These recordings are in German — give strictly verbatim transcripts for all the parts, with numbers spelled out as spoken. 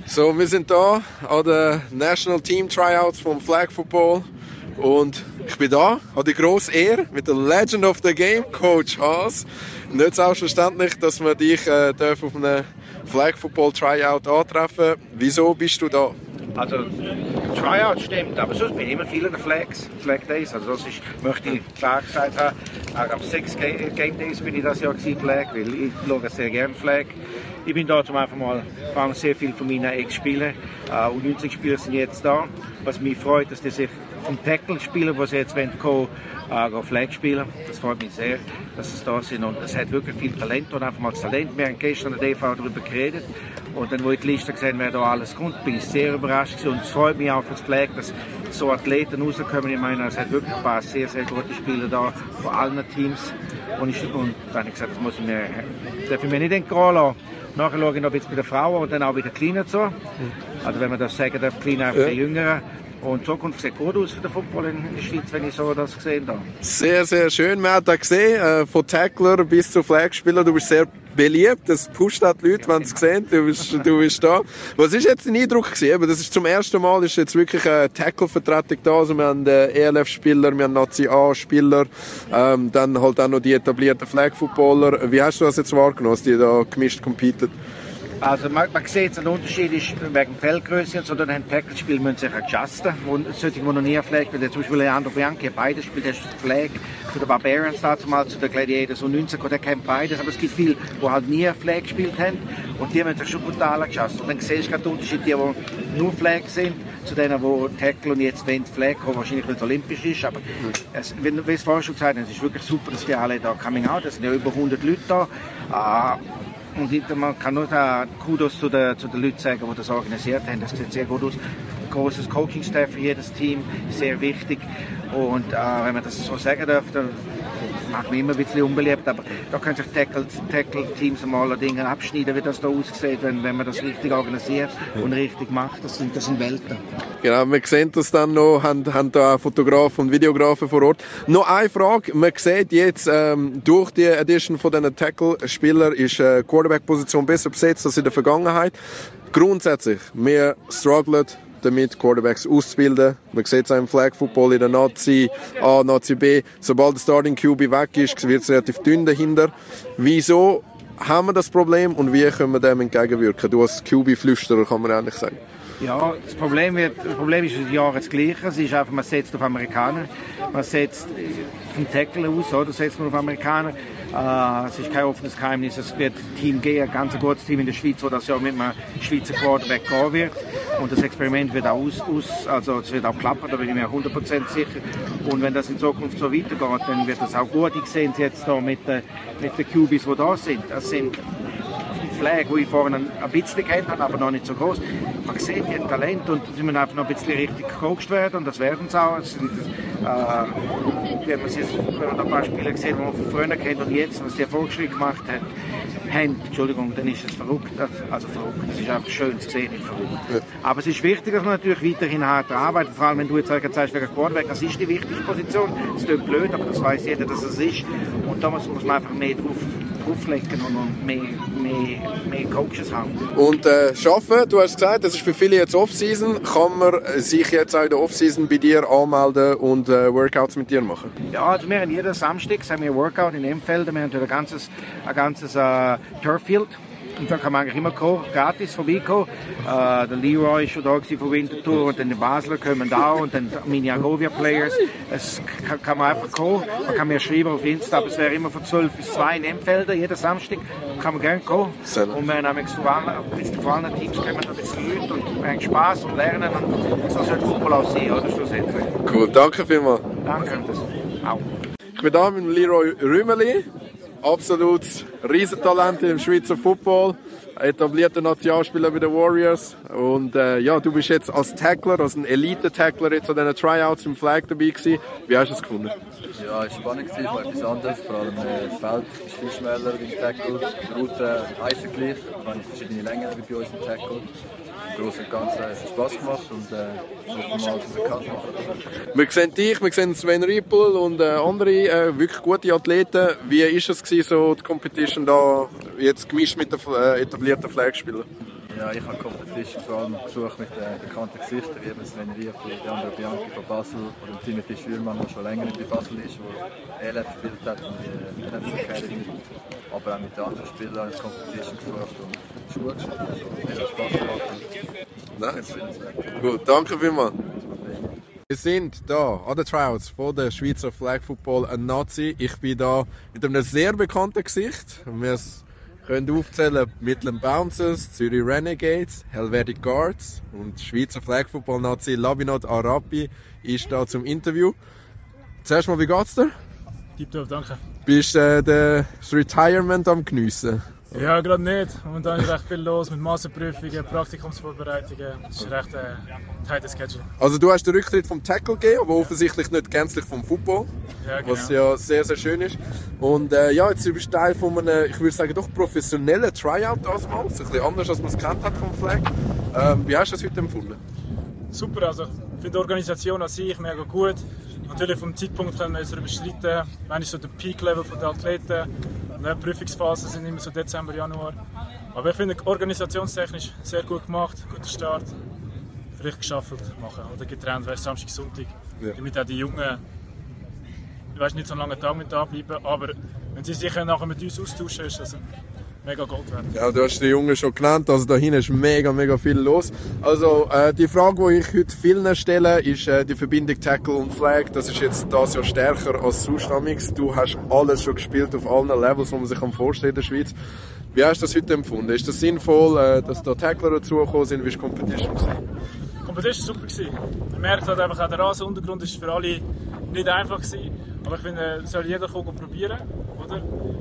So, wir sind hier an den National Team Tryouts vom Flag Football und ich bin da, habe die grosse Ehre mit der Legend of the Game, Coach Haas. Nicht selbstverständlich, dass wir dich äh, auf einem Flag Football Tryout antreffen. Wieso bist du da? Also, Tryout stimmt, aber sonst bin ich immer viel in den Flags, Flag Days. Also, das ist, möchte ich klar gesagt haben. Auch am sechs Game Days bin ich das Jahr gewesen, Flag, weil ich schaue sehr gerne Flag. Ich bin da zum einfach mal, vor allem sehr viele von meinen Ex-Spielern, äh, U neunzehn-Spieler sind jetzt da. Was mich freut, dass die sich vom Tackle-Spieler, die sie jetzt kommen, äh, Flag spielen. Das freut mich sehr, dass sie da sind. Und es hat wirklich viel Talent und einfach mal das Talent. Wir haben gestern an der D V darüber geredet. Und dann, wo ich die Liste gesehen habe, wer da alles kommt, bin ich sehr überrascht gewesen. Und es freut mich auch für das Flag, dass so Athleten rauskommen. Ich meine, es hat wirklich ein paar sehr, sehr gute Spieler da von allen Teams. Und, ich, und dann habe ich gesagt, das muss ich mir, darf ich mir nicht entgehen lassen. Nachher schaue ich noch ein bisschen bei den Frauen und dann auch bei den Kleinen zu. Also wenn man das sagen darf, Kleinen auch bei den Jüngeren. Und die Zukunft sieht gut aus für den Football in der Schweiz, wenn ich so das gesehen habe. Sehr, sehr schön. Man hat das gesehen, äh, von Tackler bis zu Flagspieler. Du bist sehr beliebt. Das pusht auch die Leute, wenn sie es sehen. Du bist, du bist da. Was ist jetzt dein Eindruck gewesen? Aber das ist zum ersten Mal ist jetzt wirklich eine Tackle-Vertretung da. Also wir haben E L F-Spieler, wir haben Nazi-A-Spieler, ähm, dann halt auch noch die etablierten Flag-Footballer. Wie hast du das jetzt wahrgenommen, dass die da gemischt competen? Also man, man sieht, der Unterschied ist wegen Feldgröße, sondern ein Tackle-Spiel müssen sich adjusten. Solche, die noch nie Flag spielen, zum Beispiel Leandro Bianchi, beides spielt, der Flag zu den Barbarians dazu mal, zu den Gladiators und neunzehn, der kennt beides, aber es gibt viele, die halt nie Flag gespielt haben und die müssen sich schon brutal adjusten. Und dann siehst du gerade den Unterschied, die, die nur Flag sind, zu denen, die Tackle und jetzt wenn Flag kommen, wahrscheinlich weil es olympisch ist, aber es, wie du es vorher schon gesagt hast, es ist wirklich super, dass die alle da coming out, es sind ja über hundert Leute da. Uh, Und man kann nur da Kudos zu den, zu den Leuten sagen, die das organisiert haben. Das sieht sehr gut aus. Großes Coaching-Staff für jedes Team, sehr wichtig. Und äh, wenn man das so sagen darf, dann macht mich immer ein bisschen unbeliebt. Aber da können sich Tackle-Teams einmal Dinge abschneiden, wie das da aussieht, wenn, wenn man das richtig organisiert und richtig macht. Das sind, das sind Welten. Genau, wir sehen das dann noch, haben, haben da Fotografen und Videografen vor Ort. Noch eine Frage. Man sieht jetzt, ähm, durch die Edition von diesen Tackle-Spielern ist äh, Quarterback-Position besser besetzt als in der Vergangenheit. Grundsätzlich, wir strugglen damit, Quarterbacks auszubilden. Man sieht es auch im Flag Football in der Nazi A, Nazi B. Sobald der Starting Q B weg ist, wird es relativ dünn dahinter. Wieso haben wir das Problem und wie können wir dem entgegenwirken? Du als Q B-Flüsterer kann man eigentlich sagen. Ja, das Problem, wird, das Problem ist das Jahr das Gleiche. Es ist einfach, man setzt auf Amerikaner. Man setzt vom Tackle aus, oder? Setzt man auf Amerikaner. Äh, es ist kein offenes Geheimnis. Es wird Team G, ein ganz gutes Team in der Schweiz, wo das ja mit einem Schweizer Quarterback gehen wird. Und das Experiment wird auch aus, aus also es wird auch klappen, da bin ich mir hundert Prozent sicher. Und wenn das in Zukunft so weitergeht, dann wird das auch gut. Ich sehe es jetzt da mit den mit den Q Bs, die da sind. Das sind Flag, die ich vorhin ein bisschen kennt habe, aber noch nicht so groß. Man sieht die Talent und sie müssen einfach noch ein bisschen richtig gecoacht werden und das werden sie auch. Es sind, äh, wenn man jetzt wenn man ein paar Spieler gesehen, die man von früher kennt und jetzt, was die Fortschritt gemacht hat, haben, Entschuldigung, dann ist es verrückt. Also verrückt, es ist einfach schön zu sehen, nicht verrückt. Ja. Aber es ist wichtig, dass man natürlich weiterhin hart arbeitet, vor allem wenn du jetzt sagst, wegen Quarterback, das ist die wichtige Position. Das klingt blöd, aber das weiß jeder, dass es ist. Und da muss, muss man einfach mehr drauf drauflegen und mehr, mehr, mehr Coaches haben. Und äh, arbeiten, du hast gesagt, das ist für viele jetzt Off-Season. Kann man sich jetzt auch in der Off-Season bei dir anmelden und äh, Workouts mit dir machen? Ja, also wir haben jeden Samstag haben wir Workout in Emfelden. Wir haben ein ganzes, ein ganzes äh, Turffield. Und da kann man eigentlich immer kommen, gratis vorbeikommen. Äh, der Leroy ist schon da von Winterthur und dann die Basler kommen da und dann meine Agovia Players. Es kann, kann man einfach kommen. Man kann mir schreiben auf Insta, aber es wäre immer von zwölf bis zwei in Emfelden, jeden Samstag. Kann man gerne kommen. Und wir haben von allen Teams kommen ein bisschen Leute und wir haben Spaß und lernen. Und so sollte Football auch sein, oder? Schlussendlich. Cool, danke vielmals. Danke. Das auch. Ich bin da mit Leroy Rümeli. Absolut Riesentalent im Schweizer Football, etablierter Nationalspieler bei den Warriors und äh, ja, du bist jetzt als Tackler, als ein Elite-Tackler jetzt an diesen Tryouts im Flag dabei gewesen. Wie hast du es gefunden? Ja, es war spannend, es war etwas anderes, vor allem äh, das Feld ist viel schmäler beim Tackle, die Route heißer gleich, wir haben verschiedene Längen wie bei uns im Tackle. Im Großen und Ganzen hat es Spass gemacht und äh, hoffen mal, dass es bekannt macht. Wir sehen dich, wir sehen Sven Riepel und äh, andere äh, wirklich gute Athleten. Wie war es gewesen, so die Competition da jetzt gemischt mit den äh, etablierten Flagspielern? Ja, ich habe Competition vor allem gesucht mit äh, bekannten Gesichtern, wie eben Sven Riefli, Leandro Bianchi von Basel oder Timothy Schürmann, der schon länger bei Basel ist, der E L F gespielt hat und die E L F Academy. Aber auch mit den anderen Spielern habe ich Competition gesucht und es ist gut geschafft. Also, es hat Spaß gemacht. Nice. Gut, danke vielmals. Wir sind hier an den Tryouts von der Schweizer Flag Football Nazi. Ich bin hier mit einem sehr bekannten Gesicht. Wir können aufzählen Midland Bouncers, Zürich Renegades, Helvetic Guards und Schweizer Flag Football Nazi Labinot Arapi ist da zum Interview. Zuerst mal, wie geht's dir? Tipptopp, danke. Bist du äh, das Retirement am Geniessen? Ja, gerade nicht. Momentan ist recht viel los mit Masterprüfungen, Praktikumsvorbereitungen. Es ist recht äh, tightes Schedule. Also du hast den Rücktritt vom Tackle gegeben, aber offensichtlich nicht gänzlich vom Football. Ja, genau. Was ja sehr, sehr schön ist. Und äh, ja, jetzt bist du Teil von einem, ich würde sagen, doch professionellen Tryout damals. Ein bisschen anders, als man es kennt hat vom Flag. Ähm, wie hast du das heute empfunden? Super, also ich finde die Organisation an sich mega gut. Natürlich vom Zeitpunkt können wir es überschreiten. Wenn ist so der Peak-Level der Athleten. Die Prüfungsphasen sind immer so Dezember, Januar. Aber ich finde organisationstechnisch sehr gut gemacht, guter Start. Vielleicht geschaffelt machen oder getrennt, wäre Samstag, Sonntag. Ja. Damit auch die Jungen, ich weiß nicht so einen langen Tag mit da bleiben, aber wenn sie sich nachher mit uns austauschen, ist das mega Gold wert. Ja, du hast die Jungen schon genannt, also da hinten ist mega, mega viel los. Also äh, die Frage, die ich heute vielen stelle, ist äh, die Verbindung Tackle und Flag. Das ist jetzt das Jahr stärker als sonst. Du hast alles schon gespielt auf allen Levels, die man sich vorstellen in der Schweiz. Wie hast du das heute empfunden? Ist das sinnvoll, äh, dass da Tackler dazugekommen sind? Wie war die Competition? Die Competition war super. Man merkt halt einfach, der Rasenuntergrund ist für alle nicht einfach gewesen. Aber ich finde, es soll jeder kommen und probieren, oder?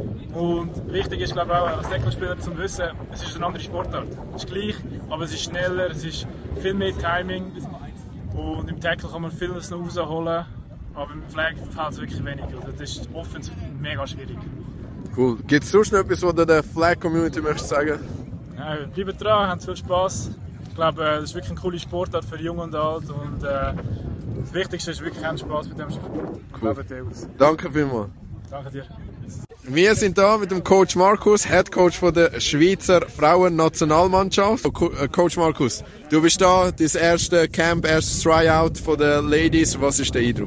Und wichtig ist, glaube ich, auch als Tackle-Spieler zu wissen, es ist eine andere Sportart. Es ist gleich, aber es ist schneller, es ist viel mehr Timing. Und im Tackle kann man vieles noch rausholen, aber im Flag fällt es wirklich wenig. Also das ist offensiv mega schwierig. Cool. Gibt es sonst noch etwas, was du der Flag-Community möchtest sagen? Ja, bleibt dran, habt viel Spass. Ich glaube, das ist wirklich eine coole Sportart für Jung und Alt. Und, äh, das Wichtigste ist wirklich ein Spass mit dem Sport. Cool. Danke vielmals. Danke dir. Wir sind da mit dem Coach Markus, Head Coach von der Schweizer Frauen-Nationalmannschaft. Coach Markus, du bist da, dein erstes Camp, erstes Tryout von den Ladies. Was ist der Eindruck?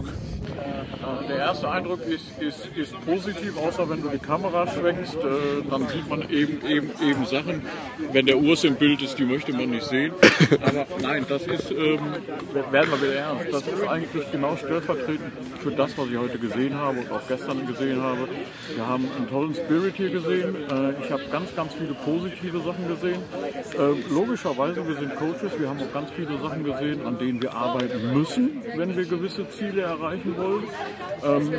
Der erste Eindruck ist, ist, ist positiv, außer wenn du die Kamera schwenkst, äh, dann sieht man eben, eben, eben Sachen. Wenn der Urs im Bild ist, die möchte man nicht sehen. Aber nein, das ist, ähm, werden wir wieder ernst, das ist eigentlich genau stellvertretend für das, was ich heute gesehen habe und auch gestern gesehen habe. Wir haben einen tollen Spirit hier gesehen. Äh, ich habe ganz, ganz viele positive Sachen gesehen. Äh, logischerweise, wir sind Coaches, wir haben auch ganz viele Sachen gesehen, an denen wir arbeiten müssen, wenn wir gewisse Ziele erreichen wollen. Ähm,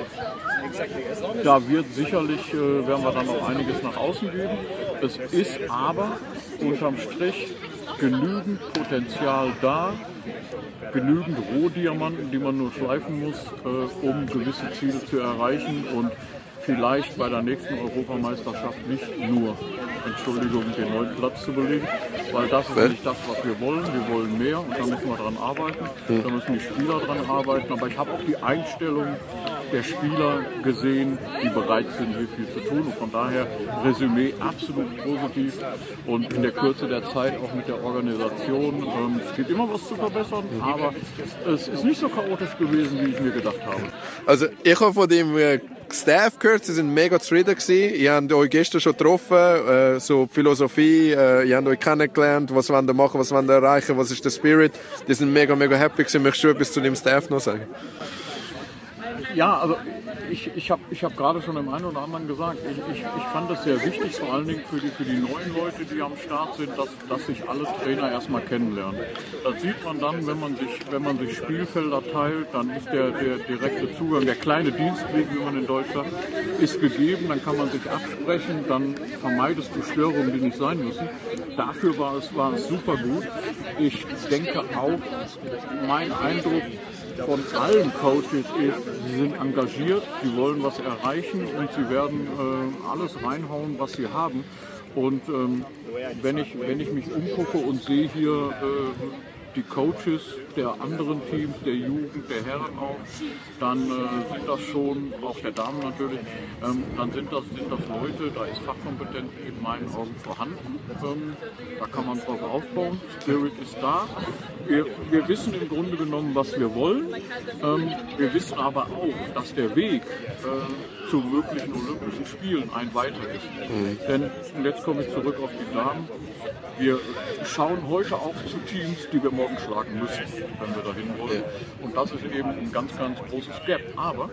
da wird sicherlich, äh, werden wir dann auch einiges nach außen geben. Es ist aber unterm Strich genügend Potenzial da, genügend Rohdiamanten, die man nur schleifen muss, äh, um gewisse Ziele zu erreichen und vielleicht bei der nächsten Europameisterschaft nicht nur, Entschuldigung, den neuen Platz zu belegen, weil das ist nicht das, was wir wollen. Wir wollen mehr und da müssen wir dran arbeiten. Da müssen die Spieler dran arbeiten. Aber ich habe auch die Einstellung der Spieler gesehen, die bereit sind, hier viel zu tun. Und von daher Resümee absolut positiv und in der Kürze der Zeit auch mit der Organisation. Ähm, es gibt immer was zu verbessern, aber es ist nicht so chaotisch gewesen, wie ich mir gedacht habe. Also ich habe von dem äh, Staff gehört, sie sind mega zufrieden gewesen. Ihr habt euch gestern schon getroffen, äh, so Philosophie, äh, ihr habt euch kennengelernt, was wollt ihr machen, was wollt ihr erreichen, was ist der Spirit. Die sind mega, mega happy gewesen. Möchtest du etwas zu dem Staff noch sagen? Ja, also ich, ich habe ich hab gerade schon dem einen oder anderen gesagt, ich, ich, ich fand es sehr wichtig, vor allen Dingen für die, für die neuen Leute, die am Start sind, dass, dass sich alle Trainer erstmal kennenlernen. Das sieht man dann, wenn man sich, wenn man sich Spielfelder teilt, dann ist der, der direkte Zugang, der kleine Dienstweg, wie man in Deutsch sagt, ist gegeben, dann kann man sich absprechen, dann vermeidest du Störungen, die nicht sein müssen. Dafür war es, war es super gut. Ich denke auch, mein Eindruck von allen Coaches ist, sie sind engagiert, sie wollen was erreichen und sie werden äh, alles reinhauen, was sie haben. Und ähm, wenn, ich, wenn ich mich umgucke und sehe hier äh, die Coaches der anderen Teams, der Jugend, der Herren auch, dann äh, sind das schon, auch der Damen natürlich, ähm, dann sind das, sind das Leute, da ist Fachkompetenz in meinen Augen vorhanden. Ähm, da kann man drauf aufbauen. Spirit ist da. Wir, wir wissen im Grunde genommen, was wir wollen. Ähm, wir wissen aber auch, dass der Weg äh, zu möglichen Olympischen Spielen ein weiter ist. Mhm. Denn, und jetzt komme ich zurück auf die Damen, wir schauen heute auch zu Teams, die wir morgen schlagen müssen, wenn wir dahin wollen. Und das ist eben ein ganz, ganz großes Gap. Aber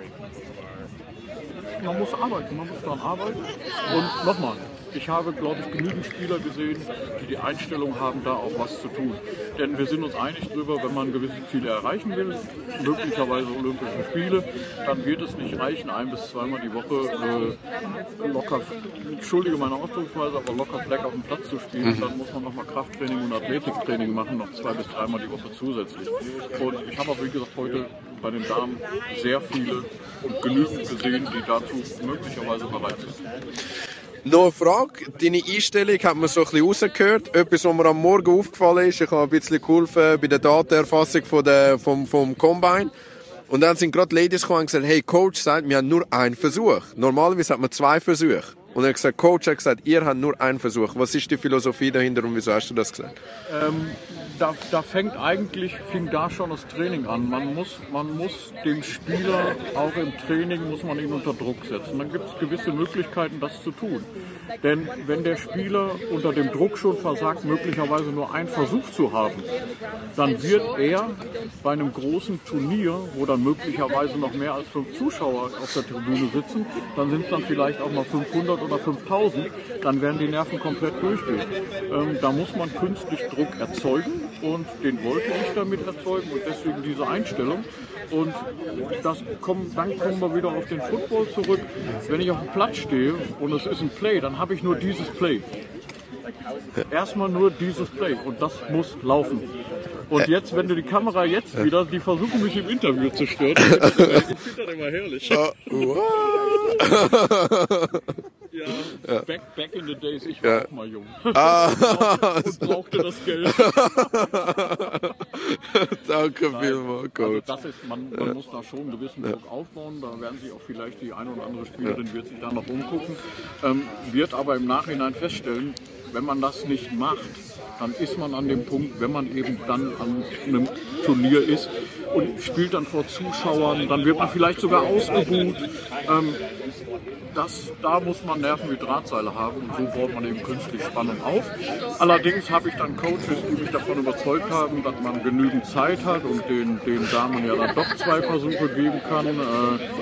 man muss arbeiten, man muss daran arbeiten. Und nochmal, ich habe, glaube ich, genügend Spieler gesehen, die die Einstellung haben, da auch was zu tun. Denn wir sind uns einig darüber, wenn man gewisse Ziele erreichen will, möglicherweise Olympische Spiele, dann wird es nicht reichen, ein- bis zweimal die Woche äh, locker, entschuldige meine Ausdrucksweise, aber locker Fleck auf dem Platz zu spielen. Dann muss man nochmal Krafttraining und Athletiktraining machen, noch zwei bis dreimal die Woche zusätzlich. Und ich habe aber, wie gesagt, heute bei den Damen sehr viele und genügend gesehen, die dazu möglicherweise bereit sind. Noch eine Frage, deine Einstellung hat man so ein bisschen rausgehört, etwas, was mir am Morgen aufgefallen ist, ich habe ein bisschen geholfen bei der Datenerfassung von der, vom, vom Combine und dann sind gerade Ladies gekommen und gesagt, hey, Coach sagt, wir haben nur einen Versuch, normalerweise hat man zwei Versuche und er hat gesagt, Coach hat gesagt, ihr habt nur einen Versuch, was ist die Philosophie dahinter und wieso hast du das gesagt? Ähm, da, da fängt eigentlich, fing da schon das Training an. Man muss, man muss dem Spieler, auch im Training, muss man ihn unter Druck setzen. Dann gibt es gewisse Möglichkeiten, das zu tun. Denn wenn der Spieler unter dem Druck schon versagt, möglicherweise nur einen Versuch zu haben, dann wird er bei einem großen Turnier, wo dann möglicherweise noch mehr als fünf Zuschauer auf der Tribüne sitzen, dann sind es dann vielleicht auch mal fünfhundert oder fünftausend, dann werden die Nerven komplett durchgehen. Ähm, da muss man künstlich Druck erzeugen und den wollte ich damit erzeugen und deswegen diese Einstellung. Und das kommt, dann kommen wir wieder auf den Football zurück. Wenn ich auf dem Platz stehe und es ist ein Play, dann habe ich nur dieses Play. Erstmal nur dieses Play und das muss laufen. Und jetzt, wenn du die Kamera jetzt wieder, die versuchen mich im Interview zu stören. Ich finde das immer herrlich. Ja, ja. Back, back in the days, ich war ja auch mal jung. Ah. Und brauchte das Geld. Danke vielmals, Coach. Also das ist, man, man ja. muss da schon einen gewissen Druck ja. aufbauen. Da werden sich auch vielleicht die eine oder andere Spielerin ja. wird sich da noch umgucken. Ähm, wird aber im Nachhinein feststellen, wenn man das nicht macht, dann ist man an dem Punkt, wenn man eben dann an einem Turnier ist und spielt dann vor Zuschauern, dann wird man vielleicht sogar ausgebuht. Ähm, das, da muss man Nerven wie Drahtseile haben und so baut man eben künstlich Spannung auf. Allerdings habe ich dann Coaches, die mich davon überzeugt haben, dass man genügend Zeit hat und den, den Damen ja dann doch zwei Versuche geben kann. Äh,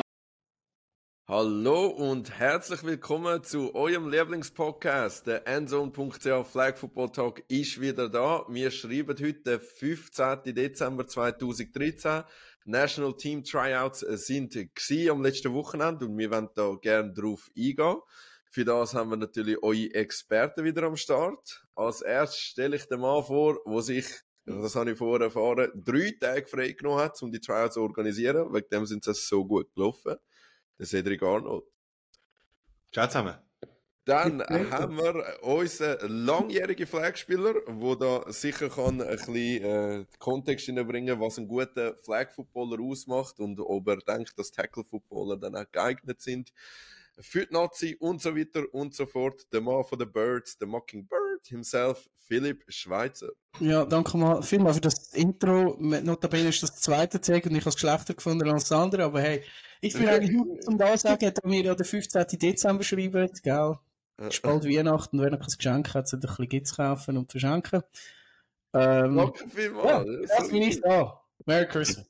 Hallo und herzlich willkommen zu eurem Lieblingspodcast. Der Endzone punkt c h Flag Football Talk ist wieder da. Wir schreiben heute den fünfzehnten Dezember zweitausenddreizehn. National Team Tryouts sind gsi am letzten Wochenende und wir wollen da gerne drauf eingehen. Für das haben wir natürlich eure Experten wieder am Start. Als erstes stelle ich den Mann vor, der sich, das habe ich vorher erfahren, drei Tage frei genommen hat, um die Tryouts zu organisieren. Wegen dem sind sie so gut gelaufen. Der Cedric Arnold. Ciao zusammen. Dann haben wir unseren langjährigen Flagspieler, der da sicher kann ein bisschen äh, Kontext hineinbringen, was ein guter Flag-Footballer ausmacht und ob er denkt, dass Tackle-Footballer dann auch geeignet sind für die Nazi und so weiter und so fort. Der Mann von den Birds, der Mockingbird himself, Philipp Schweizer. Ja, danke mal vielmals für das Intro. Notabene ist das zweite Tag und ich habe es schlechter gefunden als das andere, aber hey, ich bin eigentlich nur zum da sagen, dass wir ja den fünfzehnten Dezember schreiben, gell? Es ist bald Weihnachten und wenn er kein Geschenk hat, sollte er ein bisschen Gitz kaufen und verschenken. Ähm, Danke vielmals. Ja, das bin ich da. Merry Christmas.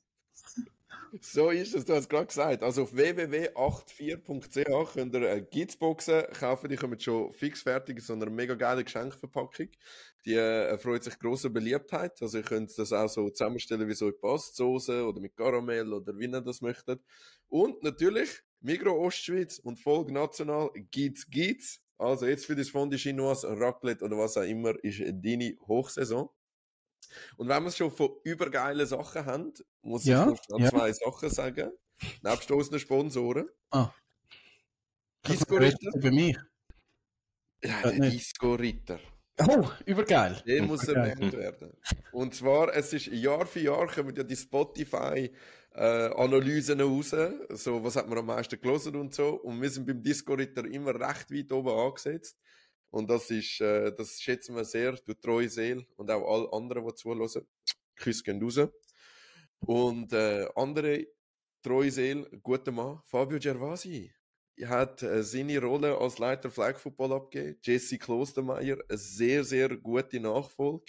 So ist es, du hast gerade gesagt. Also auf w w w punkt vierundachtzig punkt c h könnt ihr Gizboxen kaufen, die kommen schon fix fertig in so einer mega geilen Geschenkverpackung. Die äh, erfreut sich grosser Beliebtheit. Also ihr könnt das auch so zusammenstellen, wie es euch passt, Soße oder mit Karamell oder wie ihr das möchtet. Und natürlich Migros Ostschweiz und Volk National gibt's gibt's. Also jetzt für das Fondue Chinoise, Raclette oder was auch immer, ist deine Hochsaison. Und wenn wir es schon von übergeilen Sachen haben, muss ja, ich noch ja. zwei Sachen sagen. Nebst unseren Sponsoren. Ah. Disco Ritter. Bei mir. Ja, der Disco Ritter. Oh, übergeil. Der muss Übergeil. erwähnt werden. Und zwar, es ist Jahr für Jahr kommen ja die Spotify-Analysen raus. So, was hat man am meisten gelesen und so. Und wir sind beim Disco-Ritter immer recht weit oben angesetzt. Und das ist, äh, das schätzen wir sehr, du treue Seele und auch alle anderen, die zuhören. Küsse gehen raus. Und, äh, andere treue Seele, guter Mann, Fabio Gervasi. Er hat äh, seine Rolle als Leiter Flag Football abgegeben. Jesse Klostermeier, eine sehr, sehr gute Nachfolge.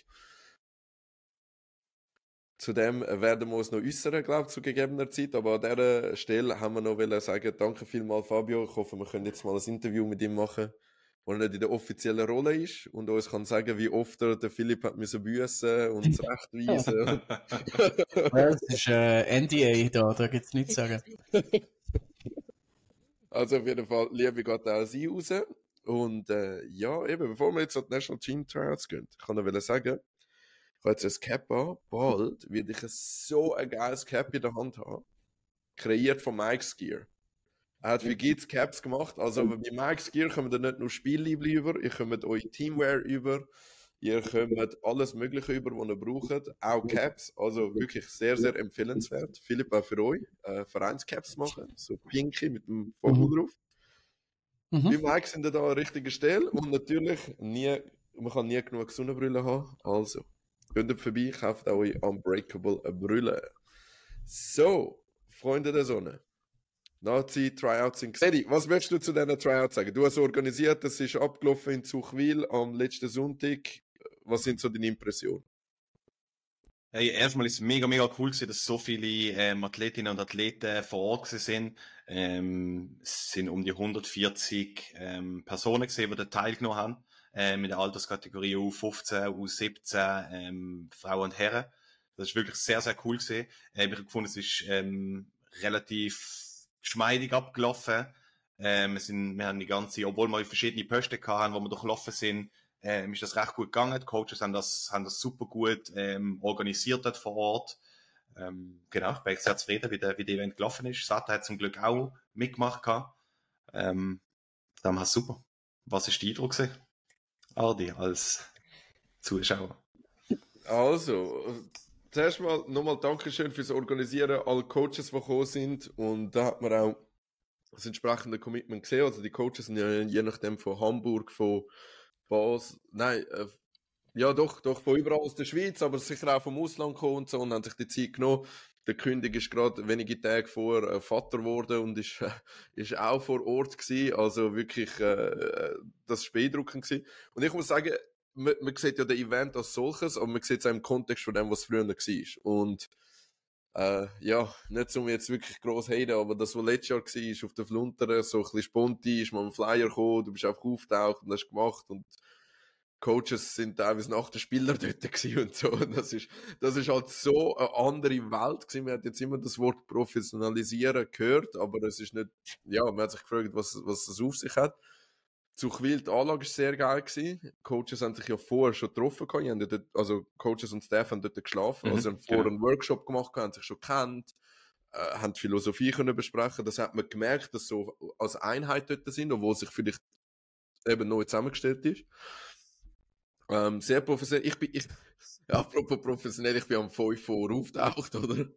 Zudem werden wir uns noch äußern, glaube ich, zu gegebener Zeit. Aber an dieser Stelle haben wir noch wollen sagen, danke vielmals Fabio. Ich hoffe, wir können jetzt mal ein Interview mit ihm machen, wo er nicht in der offiziellen Rolle ist und uns kann sagen, wie oft er den Philipp hat müssen büssen und zurechtweisen. Das ist äh, N D A da, da gibt's nichts zu sagen. Also auf jeden Fall, Liebe geht auch sie raus. Und äh, ja, eben, bevor wir jetzt an die National Team Tryouts gehen, kann ich sagen, ich habe jetzt ein Cap an, bald werde ich so ein geiles Cap in der Hand haben, kreiert von Mike's Gear. Er hat für Kids Caps gemacht, also bei Mike's Gear kommen da nicht nur Spielliebli über, ihr kommt eure Teamwear über, ihr kommt alles Mögliche über, was ihr braucht, auch Caps, also wirklich sehr, sehr empfehlenswert. Philipp, auch für euch, äh, Vereinscaps machen, so pinky mit dem Vogel drauf. Mhm. Bei Mike sind da an der richtigen Stelle und natürlich, nie, man kann nie genug Sonnenbrille haben, also, geht vorbei, kauft auch eure Unbreakable Brille. So, Freunde der Sonne. Nazi-Tryouts sind gesehen. Was möchtest du zu diesen Tryouts sagen? Du hast organisiert, das ist abgelaufen in Zuchwil am letzten Sonntag. Was sind so deine Impressionen? Hey, erstmal ist es mega, mega cool gewesen, dass so viele ähm, Athletinnen und Athleten vor Ort sind. Ähm, es sind um die hundertvierzig ähm, Personen gewesen, die da teilgenommen haben, ähm, in der Alterskategorie U fünfzehn, U siebzehn, ähm, Frauen und Herren. Das ist wirklich sehr, sehr cool gewesen. Ähm, ich habe gefunden, es ist ähm, relativ geschmeidig abgelaufen. Ähm, wir, sind, wir haben die ganze, obwohl wir verschiedene Posten hatten, wo wir durchlaufen sind, ähm, ist das recht gut gegangen. Die Coaches haben das, haben das super gut ähm, organisiert dort vor Ort. Ähm, genau, ich bin sehr zufrieden, wie der, wie der Event gelaufen ist. Sata hat zum Glück auch mitgemacht gehabt. Ähm, dann war es super. Was ist dein Eindruck gewesen, Adi, als Zuschauer? Also, zuerst mal nochmal Dankeschön fürs Organisieren, alle Coaches, die gekommen sind. Und da hat man auch das entsprechende Commitment gesehen. Also die Coaches sind ja je nachdem von Hamburg, von Basel, nein, äh, ja doch, doch von überall aus der Schweiz, aber sicher auch vom Ausland gekommen und so und haben sich die Zeit genommen. Der König ist gerade wenige Tage vor äh, Vater geworden und ist, äh, ist auch vor Ort gewesen. Also wirklich, äh, das ist beeindruckend gewesen. Und ich muss sagen, man, man sieht ja den Event als solches, aber man sieht es auch im Kontext von dem, was früher war. Und äh, ja, nicht um jetzt wirklich gross haten, aber das, was letztes Jahr war, auf der Flunter, so ein bisschen sponti, ist mal ein Flyer gekommen, du bist einfach aufgetaucht und hast gemacht und Coaches sind teilweise nach den Spielern dort gewesen und so. Und das ist, das ist halt so eine andere Welt gewesen. Man hat jetzt immer das Wort professionalisieren gehört, aber es ist nicht, ja, man hat sich gefragt, was, was das auf sich hat. Zuchwil, die Anlage war sehr geil gewesen. Coaches haben sich ja vorher schon getroffen gehabt. Die haben dort, also Coaches und Staff haben dort geschlafen. Mhm, also haben vorher einen Workshop gemacht gehabt, haben sich schon gekannt, äh, haben die Philosophie können besprechen. Das hat man gemerkt, dass so als Einheit dort sind, obwohl sich vielleicht eben neu zusammengestellt ist. Ähm, sehr professionell. Ich bin, ich, ja, apropos professionell, ich bin am fünf vor auftaucht, oder?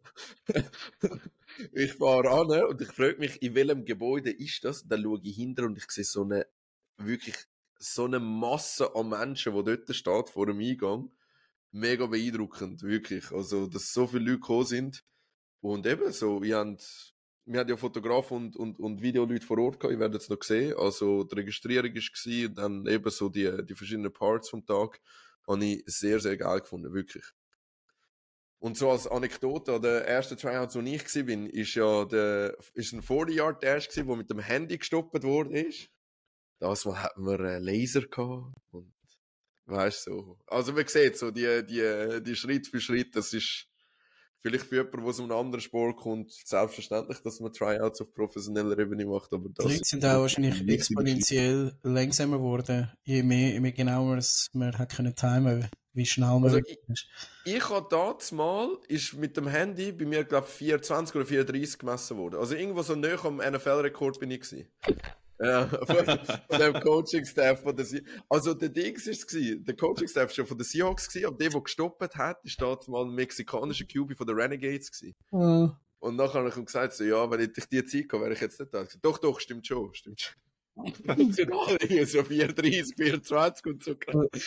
Ich fahre an und ich frage mich, in welchem Gebäude ist das? Dann schaue ich hinter und ich sehe so eine, wirklich, so eine Masse an Menschen, die dort steht, vor dem Eingang. Mega beeindruckend, wirklich. Also, dass so viele Leute gekommen sind. Und eben so, wir haben, wir hatten ja Fotografen und, und, und Videoleute vor Ort gehabt, ihr werdet es noch sehen. Also, die Registrierung war und dann eben so die, die verschiedenen Parts vom Tag, habe ich sehr, sehr geil gefunden, wirklich. Und so als Anekdote, an der ersten Tryout, wo ich war, bin, ist ja der, ist ein forty-Yard-Dash gewesen, der mit dem Handy gestoppt worden ist. Das Mal hatten wir einen Laser gehabt und, weißt du, so. Also, man sieht so, die, die, die Schritt für Schritt, das ist, vielleicht für jemanden, der aus einem anderen Sport kommt, selbstverständlich, dass man Tryouts auf professioneller Ebene macht, aber das... Die Leute sind auch wahrscheinlich exponentiell langsamer geworden, je mehr, je mehr genauer es man hat können timen, wie schnell man also ist. Ich, ich habe das mal, ist mit dem Handy bei mir, glaube ich, vierundzwanzig oder vierunddreißig gemessen worden. Also irgendwo so nahe am N F L-Rekord bin ich gewesen. Ja, von, von dem Coaching-Staff von der Se- Also, der Dings ist es gewesen. Der Coaching-Staff schon von der Seahawks gewesen, aber der, der gestoppt hat, ist dort mal ein mexikanischer Q B von der Renegades gewesen. Mhm. Und nachher habe ich ihm gesagt, so, ja, wenn ich die Zeit gehe, wäre ich jetzt nicht da. Ich gesagt, doch, doch, stimmt schon, stimmt schon. Und sind alle so vier dreißig, vierundzwanzig und so.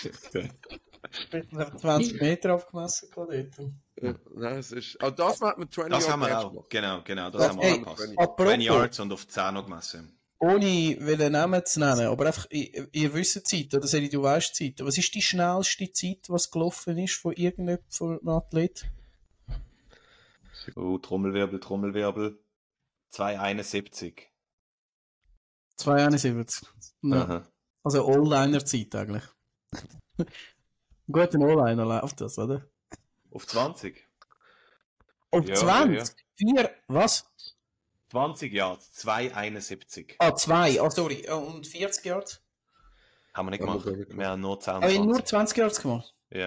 zwanzig Meter aufgemessen dort. Ja, nein, es ist, also das hat man zwanzig Das Jahre haben wir erst auch. gemacht. Genau, genau, das Ja, haben wir hey, angepasst. apropos- zwanzig Yards und auf zehn noch gemessen. Ohne welchen Namen zu nennen, aber einfach, ihr, ihr wisst die Zeit, oder Seli, du weißt die Zeit. Was ist die schnellste Zeit, was gelaufen ist von irgendjemandem, von einem Athlet? Oh, Trommelwirbel, Trommelwirbel. zwei einundsiebzig. zwei einundsiebzig. Ja. Aha. Also All-Liner-Zeit eigentlich. Gut, ein All-Liner läuft das, oder? Auf zwanzig. Auf Ja, zwanzig? Vier, was? zwanzig Yards, zwei einundsiebzig. Ah, zwei, ah, sorry. Ah, und vierzig Yards? Haben wir nicht Haben wir gemacht. gar nicht gemacht. Wir haben nur zehn Habe ich nur zwanzig. zwanzig Yards gemacht? Ja.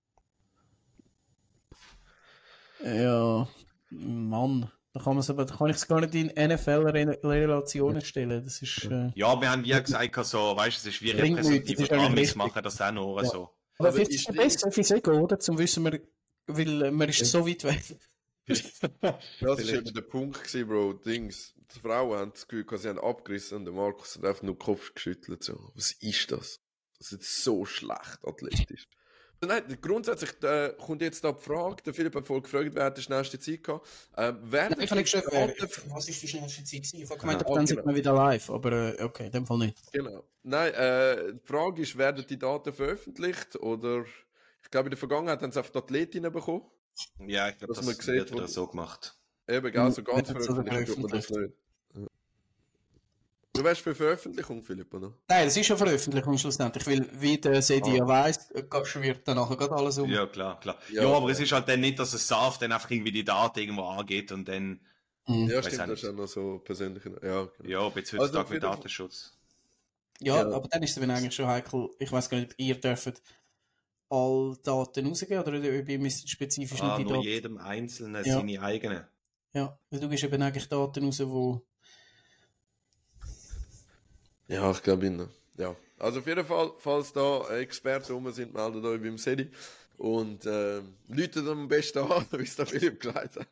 Ja, Mann. Da kann, man's aber, da kann ich es gar nicht in N F L-Relationen stellen. Das ist, äh... Ja, wir haben wie gesagt, so, weißt du, es ist wie Bringt nichts, repräsentativ. das ist Und eigentlich Amis richtig. machen das auch nur Ja. so. Aber Aber vielleicht ist ist es die- besser fürs Ego, oder? Zum wissen wir, weil äh, man ist so weit weg. Das war eben der Punkt gewesen, Bro. Dings. Die Frauen haben das Gefühl, sie haben abgerissen und der Markus hat einfach nur den Kopf geschüttelt. So. Was ist das? Das ist jetzt so schlecht athletisch. Nein, grundsätzlich äh, kommt jetzt da die Frage, der Philipp hat voll gefragt, wer hat die schnellste Zeit gehabt. Ähm, wer Ich habe nicht geschaut, wer, was ist die schnellste Zeit gewesen? Ich habe gemeint, Ah, dann genau. sind wir wieder live, aber äh, okay, in dem Fall nicht. Genau. Nein, äh, die Frage ist, werden die Daten veröffentlicht oder ich glaube in der Vergangenheit haben sie einfach die Athletinnen bekommen. Ja, ich glaube, Dass das man sieht, wird wo- wieder so gemacht. Eben, gell, so Mhm. ganz Wird das so veröffentlichen tut man das nicht. Ja. Du wärst für Veröffentlichung, Philipp, oder? Nein, das ist ja Veröffentlichung schlussendlich, weil wie der Sedi ja weiss, äh, schwirrt dann nachher gerade alles um. Ja, klar, klar. Ja, Ja, aber ja. es ist halt dann nicht, dass es S A F dann einfach irgendwie die Daten irgendwo angeht und dann, Mhm. Ja, Weiß stimmt, auch das ist nicht. ja noch so persönlich. Ja, genau. ja, ob jetzt Also heutzutage auf mit jeden Fall- Datenschutz. Ja, Ja. aber dann ist es dann eigentlich schon heikel. Ich weiß gar nicht, ob ihr dürft alle Daten rausgeben oder ob ihr müsst spezifisch Ah, nur die nur Daten. jedem Einzelnen Ja. seine eigenen. Ja, weil du gibst eben eigentlich Daten raus, wo. Ja, ich glaube Ihnen. Ja. Also auf jeden Fall, falls da Experten rum sind, meldet euch beim Sedi. Und äh, Leute dann am besten an, wie es der Philipp gesagt hat.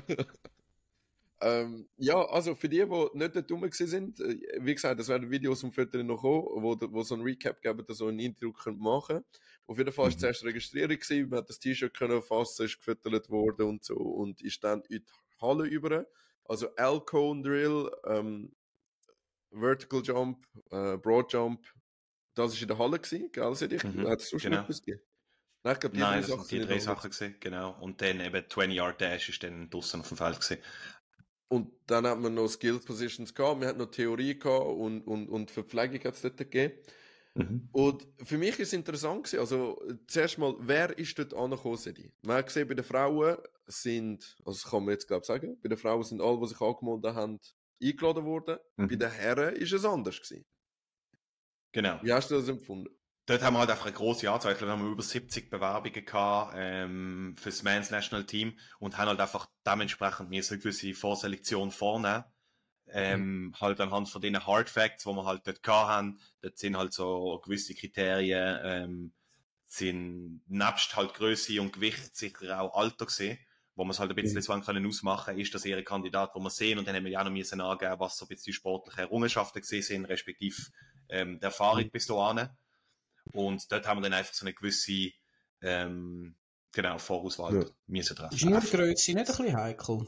ähm, ja, also für die, die nicht dort rum gewesen sind, äh, wie gesagt, es werden Videos und Fotos noch kommen, wo, wo so ein Recap geben, so einen Eindruck könnt machen. Auf jeden Fall war es Mhm. zuerst Registrierung gewesen, man hat das T-Shirt können erfassen, ist gefüttert worden und so und ist dann in die Halle über. Also L-Cone Drill, ähm, Vertical Jump, äh, Broad Jump, das war in der Halle gewesen, gell, seht ich? Mhm, Hat es sonst genau. noch etwas gegeben? Nein, ich glaube, die Nein, drei das Sachen sind die in der drei Halle. Sachen gesehen, genau. Und dann eben zwanzig Yard Dash ist dann draussen auf dem Feld gesehen. Und dann hat man noch Skill Positions gehabt, wir hatten noch Theorie gehabt und, und, und Verpflegung hat es dort gegeben. Mhm. Und für mich ist es interessant gewesen, also zuerst mal, wer ist dort angekommen, Sedi? Man hat gesehen, bei den Frauen sind, also das kann man jetzt glaube ich sagen, bei den Frauen sind alle, die sich angemeldet haben, eingeladen worden. Mhm. Bei den Herren ist es anders gewesen. Genau. Wie hast du das empfunden? Dort haben wir halt einfach eine grosse Anzahl. Ich glaube, wir haben über siebzig Bewerbungen gehabt, ähm, fürs Men's National Team und haben halt einfach dementsprechend mir so eine gewisse Vorselektion vornehmen. Ähm, halt anhand von den Hard Facts, die wir halt dort gehabt haben. Dort sind halt so gewisse Kriterien, ähm, sind nebst halt Grösse und Gewicht sicher auch Alter gesehen, wo man es halt ein bisschen zwang können ausmachen, ist das eher ein Kandidat, wo wir sehen, und dann haben wir ja auch noch müssen angeben, was so ein bisschen die sportlichen Errungenschaften gesehen sind, respektive ähm, der Erfahrung bis dahin. Und dort haben wir dann einfach so eine gewisse ähm, genau, Vorauswahl Ja. müssen treffen. Ist nur die Größe nicht ein bisschen heikel?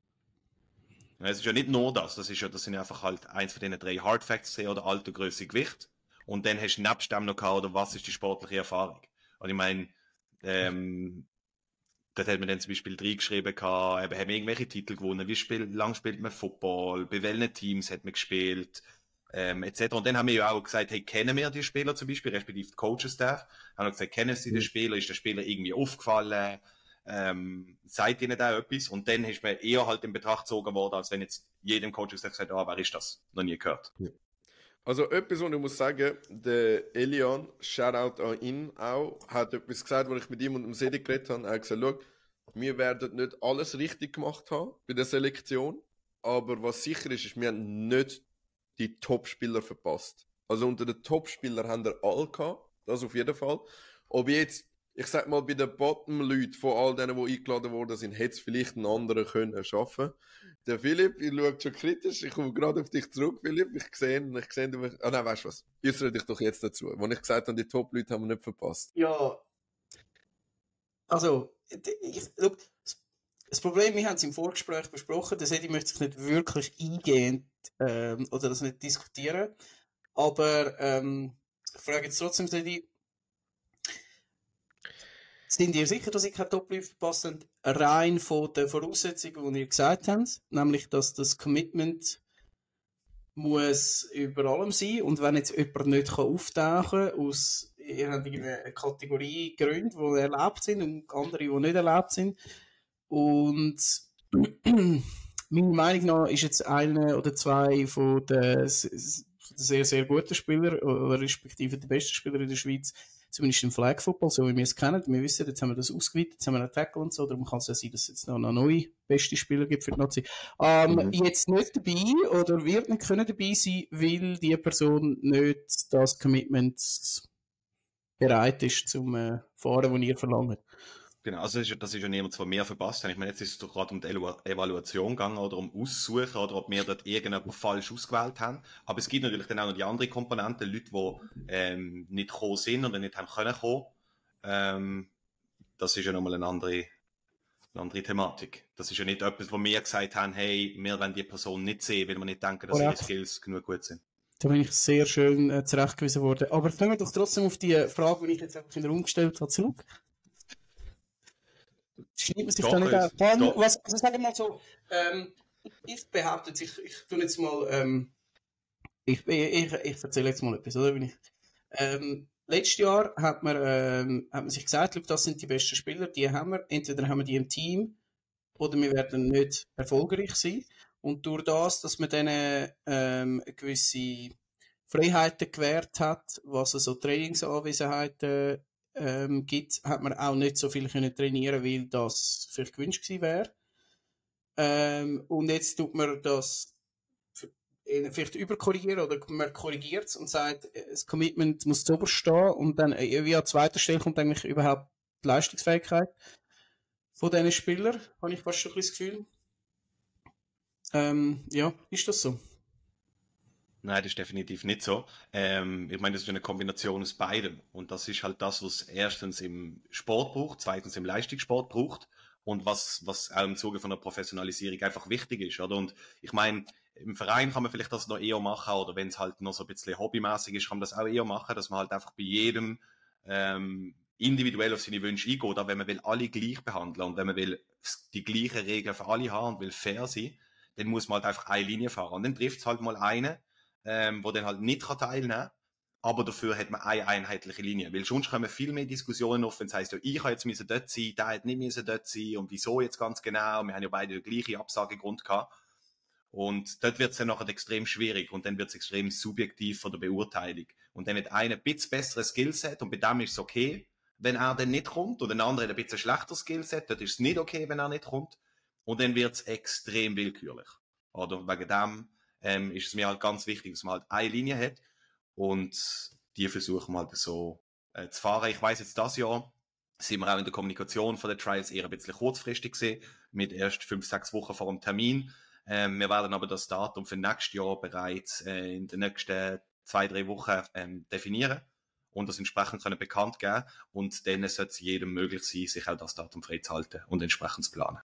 Ja, es ist ja nicht nur das, das ist ja, das sind ja einfach halt eins von diesen drei Hard Facts gesehen, oder Alter, Größe, Gewicht. Und dann hast du nebst dem noch gehabt, oder was ist die sportliche Erfahrung? Und ich meine, ähm, dort hat man dann zum Beispiel reingeschrieben gehabt, eben, haben wir irgendwelche Titel gewonnen, wie spiel, lang spielt man Football, bei welchen Teams hat man gespielt, ähm, et cetera. Und dann haben wir ja auch gesagt, hey, kennen wir die Spieler zum Beispiel, respektive die Coaching-Staff, haben wir gesagt, kennen sie den Spieler, ist der Spieler irgendwie aufgefallen, ähm, sagt ihnen da etwas? Und dann ist man eher halt in Betracht gezogen worden, als wenn jetzt jedem Coaching-Staff sagt, ah, wer ist das? Noch nie gehört. Also etwas, was ich muss sagen, der Elian, Shoutout an ihn auch, hat etwas gesagt, als ich mit ihm und dem Sedi geredet habe. Er hat gesagt, schau, wir werden nicht alles richtig gemacht haben bei der Selektion, aber was sicher ist, ist, wir haben nicht die Top-Spieler verpasst. Also unter den Top-Spielern haben wir alle gehabt, das auf jeden Fall. Ob jetzt, ich sag mal, bei den Bottom-Leuten von all denen, die eingeladen worden sind, hätte es vielleicht einen anderen können schaffen. Der Philipp, ich schaue schon kritisch, ich komme gerade auf dich zurück, Philipp, ich sehe, ich sehe, du, ah nein, weißt du was, äußere dich doch jetzt dazu. Als ich gesagt habe, die Top-Leute haben wir nicht verpasst. Ja, also, ich, look, das Problem, wir haben es im Vorgespräch besprochen, das hätte ich möchte ich nicht wirklich eingehend ähm, oder das nicht diskutieren, aber ähm, ich frage jetzt trotzdem, Sedi, sind ihr sicher, dass ihr keine Top-Leute verpasst habt, rein von den Voraussetzungen, die ihr gesagt habt, nämlich, dass das Commitment muss über allem sein und wenn jetzt jemand nicht auftauchen kann, aus, ihr habt eine Kategorie Gründe, die erlaubt sind und andere, die nicht erlaubt sind. Und meiner Meinung nach ist jetzt einer oder zwei von den sehr, sehr guten Spielern, oder respektive die besten Spieler in der Schweiz, zumindest im Flag Football, so wie wir es kennen. Wir wissen, jetzt haben wir das ausgeweitet, jetzt haben wir einen Tackle und so, darum kann es ja sein, dass es jetzt noch neue beste Spieler gibt für die Nazi. Ähm, mhm. Jetzt nicht dabei oder wird nicht können dabei sein, weil die Person nicht das Commitment bereit ist zum äh, Fahren, das ihr verlangt. Genau, also das ist, das ist ja niemand, der mehr verpasst hat. Ich meine, jetzt ist es doch gerade um die Evaluation gegangen oder um Aussuchen oder ob wir dort irgendjemand falsch ausgewählt haben. Aber es gibt natürlich dann auch noch die andere Komponente, Leute, die ähm, nicht gekommen sind oder nicht haben können kommen. Ähm, das ist ja nochmal eine andere, eine andere Thematik. Das ist ja nicht etwas, wo wir gesagt haben, hey, wir wollen die Person nicht sehen, weil wir nicht denken, dass ihre Skills genug gut sind. Da bin ich sehr schön äh, zurechtgewiesen worden. Aber kommen wir doch trotzdem auf die Frage, die ich jetzt einfach in den Raum gestellt habe, zurück. Schreibt man sich doch, da nicht an. Dann, was, also sagen wir mal so, ähm, ich behaupte jetzt, ich, ich tue jetzt mal, ähm, ich, ich, ich erzähle jetzt mal etwas, oder? Bin ich, ähm, letztes Jahr hat man, ähm, hat man sich gesagt, das sind die besten Spieler, die haben wir, entweder haben wir die im Team, oder wir werden nicht erfolgreich sein. Und durch das, dass man denen, ähm, gewisse Freiheiten gewährt hat, was so Trainingsanwesenheiten Ähm, gibt, hat man auch nicht so viel können trainieren, weil das vielleicht gewünscht gewesen wäre. Ähm, und jetzt tut man das vielleicht überkorrigieren oder man korrigiert es und sagt, das Commitment muss zu oberst stehen und dann wie an zweiter Stelle kommt eigentlich überhaupt die Leistungsfähigkeit von diesen Spielern, habe ich fast schon ein bisschen das Gefühl. Ähm, ja, ist das so? Nein, das ist definitiv nicht so. Ähm, ich meine, das ist eine Kombination aus beidem. Und das ist halt das, was erstens im Sport braucht, zweitens im Leistungssport braucht und was, was auch im Zuge von der Professionalisierung einfach wichtig ist, oder? Und ich meine, im Verein kann man vielleicht das noch eher machen, oder wenn es halt noch so ein bisschen hobbymäßig ist, kann man das auch eher machen, dass man halt einfach bei jedem ähm, individuell auf seine Wünsche eingeht, oder wenn man will alle gleich behandeln und wenn man will die gleichen Regeln für alle haben und will fair sein, dann muss man halt einfach eine Linie fahren. Und dann trifft es halt mal eine, Ähm, wo dann halt nicht teilnehmen kann, aber dafür hat man eine einheitliche Linie. Weil sonst kommen viel mehr Diskussionen auf, wenn es heisst, ja, ich habe jetzt müssen dort sein, der hat nicht müssen dort sein und wieso jetzt ganz genau. Wir haben ja beide den gleichen Absagegrund gehabt. Und dort wird es dann nachher extrem schwierig und dann wird es extrem subjektiv von der Beurteilung. Und dann hat einer ein bisschen besseres Skillset und bei dem ist es okay, wenn er dann nicht kommt, und ein anderer hat ein bisschen schlechteres Skillset, dort ist es nicht okay, wenn er nicht kommt. Und dann wird es extrem willkürlich. Oder wegen dem Ähm, ist es mir halt ganz wichtig, dass man halt eine Linie hat und die versuchen wir halt so äh, zu fahren. Ich weiss jetzt, das Jahr sind wir auch in der Kommunikation von den Trials eher ein bisschen kurzfristig gesehen, mit erst fünf, sechs Wochen vor dem Termin. Ähm, wir werden aber das Datum für nächstes Jahr bereits äh, in den nächsten zwei, drei Wochen ähm, definieren und das entsprechend können bekannt geben und dann sollte es jedem möglich sein, sich auch das Datum freizuhalten und entsprechend zu planen.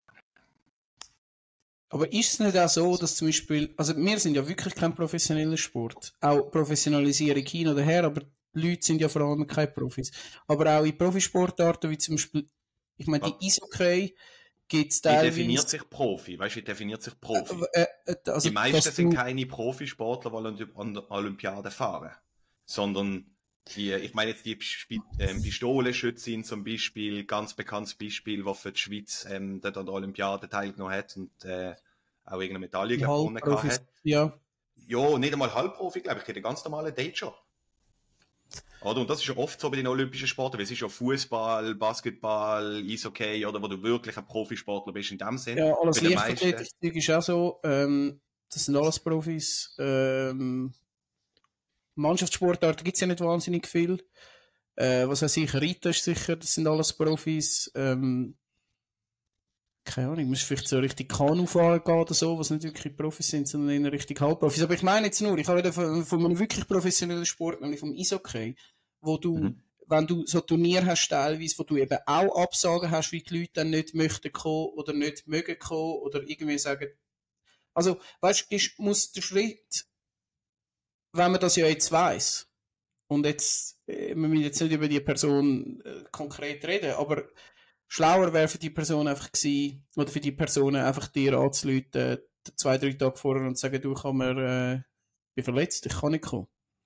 Aber ist es nicht auch so, dass zum Beispiel, also wir sind ja wirklich kein professioneller Sport. Auch Professionalisierung hin oder her, aber die Leute sind ja vor allem keine Profis. Aber auch in Profisportarten, wie zum Beispiel, ich meine, die Eishockey gibt es teilweise... Wie definiert sich Profi? Weißt du, wie definiert sich Profi? Äh, äh, also die meisten sind keine Profisportler, die an der Olympiade fahren. Sondern die, ich meine jetzt die ähm, Pistolenschützin zum Beispiel, ganz bekanntes Beispiel, was für die Schweiz ähm, dort an der Olympiade teilgenommen hat und äh, auch irgendeine Medaille gewonnen hat. Ja. Ja, nicht einmal Halbprofi, glaube ich, einen ganz normalen Dayjob. Oder? Und das ist ja oft so bei den olympischen Sporten, weil es ist ja Fußball, Basketball, Eishockey, oder wo du wirklich ein Profisportler bist in dem Sinne. Ja, alles Leichtathletik ist auch so, ähm, das sind alles Profis. Ähm, Mannschaftssportarten gibt es ja nicht wahnsinnig viel. Äh, was weiß ich, Reiten ist sicher, das sind alles Profis. Ähm, keine Ahnung, muss vielleicht so richtig Kanu fahren gehen oder so, was nicht wirklich Profis sind, sondern eher richtig Halbprofis. Aber ich meine jetzt nur, ich habe wieder von, von einem wirklich professionellen Sport, nämlich vom Eishockey, wo du, mhm. wenn du so Turnier hast, teilweise, wo du eben auch Absagen hast, wie die Leute dann nicht möchten kommen oder nicht mögen kommen oder irgendwie sagen, also, weißt du, ist, muss der Schritt, wenn man das ja jetzt weiss, und jetzt, wir müssen jetzt nicht über die Person äh, konkret reden, aber schlauer wäre für die Person einfach gewesen, oder für die Personen einfach dir anzuleuten, äh, zwei, drei Tage vorher und zu sagen, du, kann mir, äh, ich bin verletzt, ich kann nicht kommen.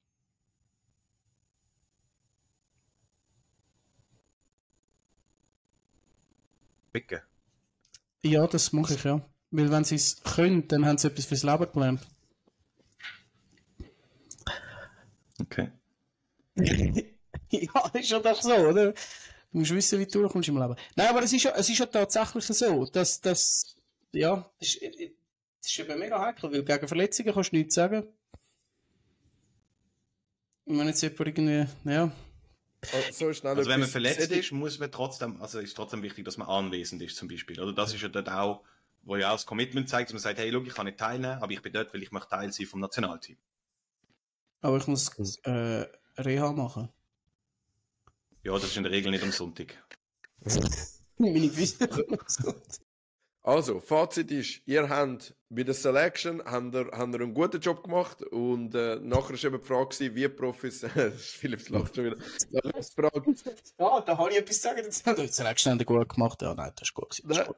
Bitte. Ja, das mache ich, ja. Weil wenn sie es können, dann haben sie etwas fürs Leben gelernt. Okay. Ja, ist ja doch so, oder? Du musst wissen, wie du durchkommst im Leben. Nein, aber es ist ja, es ist ja tatsächlich so, dass das, ja, das ist, das ist eben mega heikel, weil gegen Verletzungen kannst du nichts sagen. Und wenn jetzt jemand irgendwie, ja. So schnell also wenn man verletzt ist, muss man trotzdem, also ist trotzdem wichtig, dass man anwesend ist zum Beispiel. Oder das ist ja dort auch, wo ja auch das Commitment zeigt, dass man sagt, hey, look, ich kann nicht teilnehmen, aber ich bin dort, weil ich möchte Teil sein vom Nationalteam. Aber ich muss äh, Reha machen. Ja, das ist in der Regel nicht am Sonntag. Meine Füße. Also, Fazit ist, ihr habt bei der Selection habt ihr, habt ihr einen guten Job gemacht und äh, nachher war eben die Frage, wie Profis... Philipp lacht schon wieder. Nachher ist die Frage... Ja, da habe ich etwas zu sagen dazu. Die Selection haben gut gemacht. Ja, nein, das ist gut gewesen.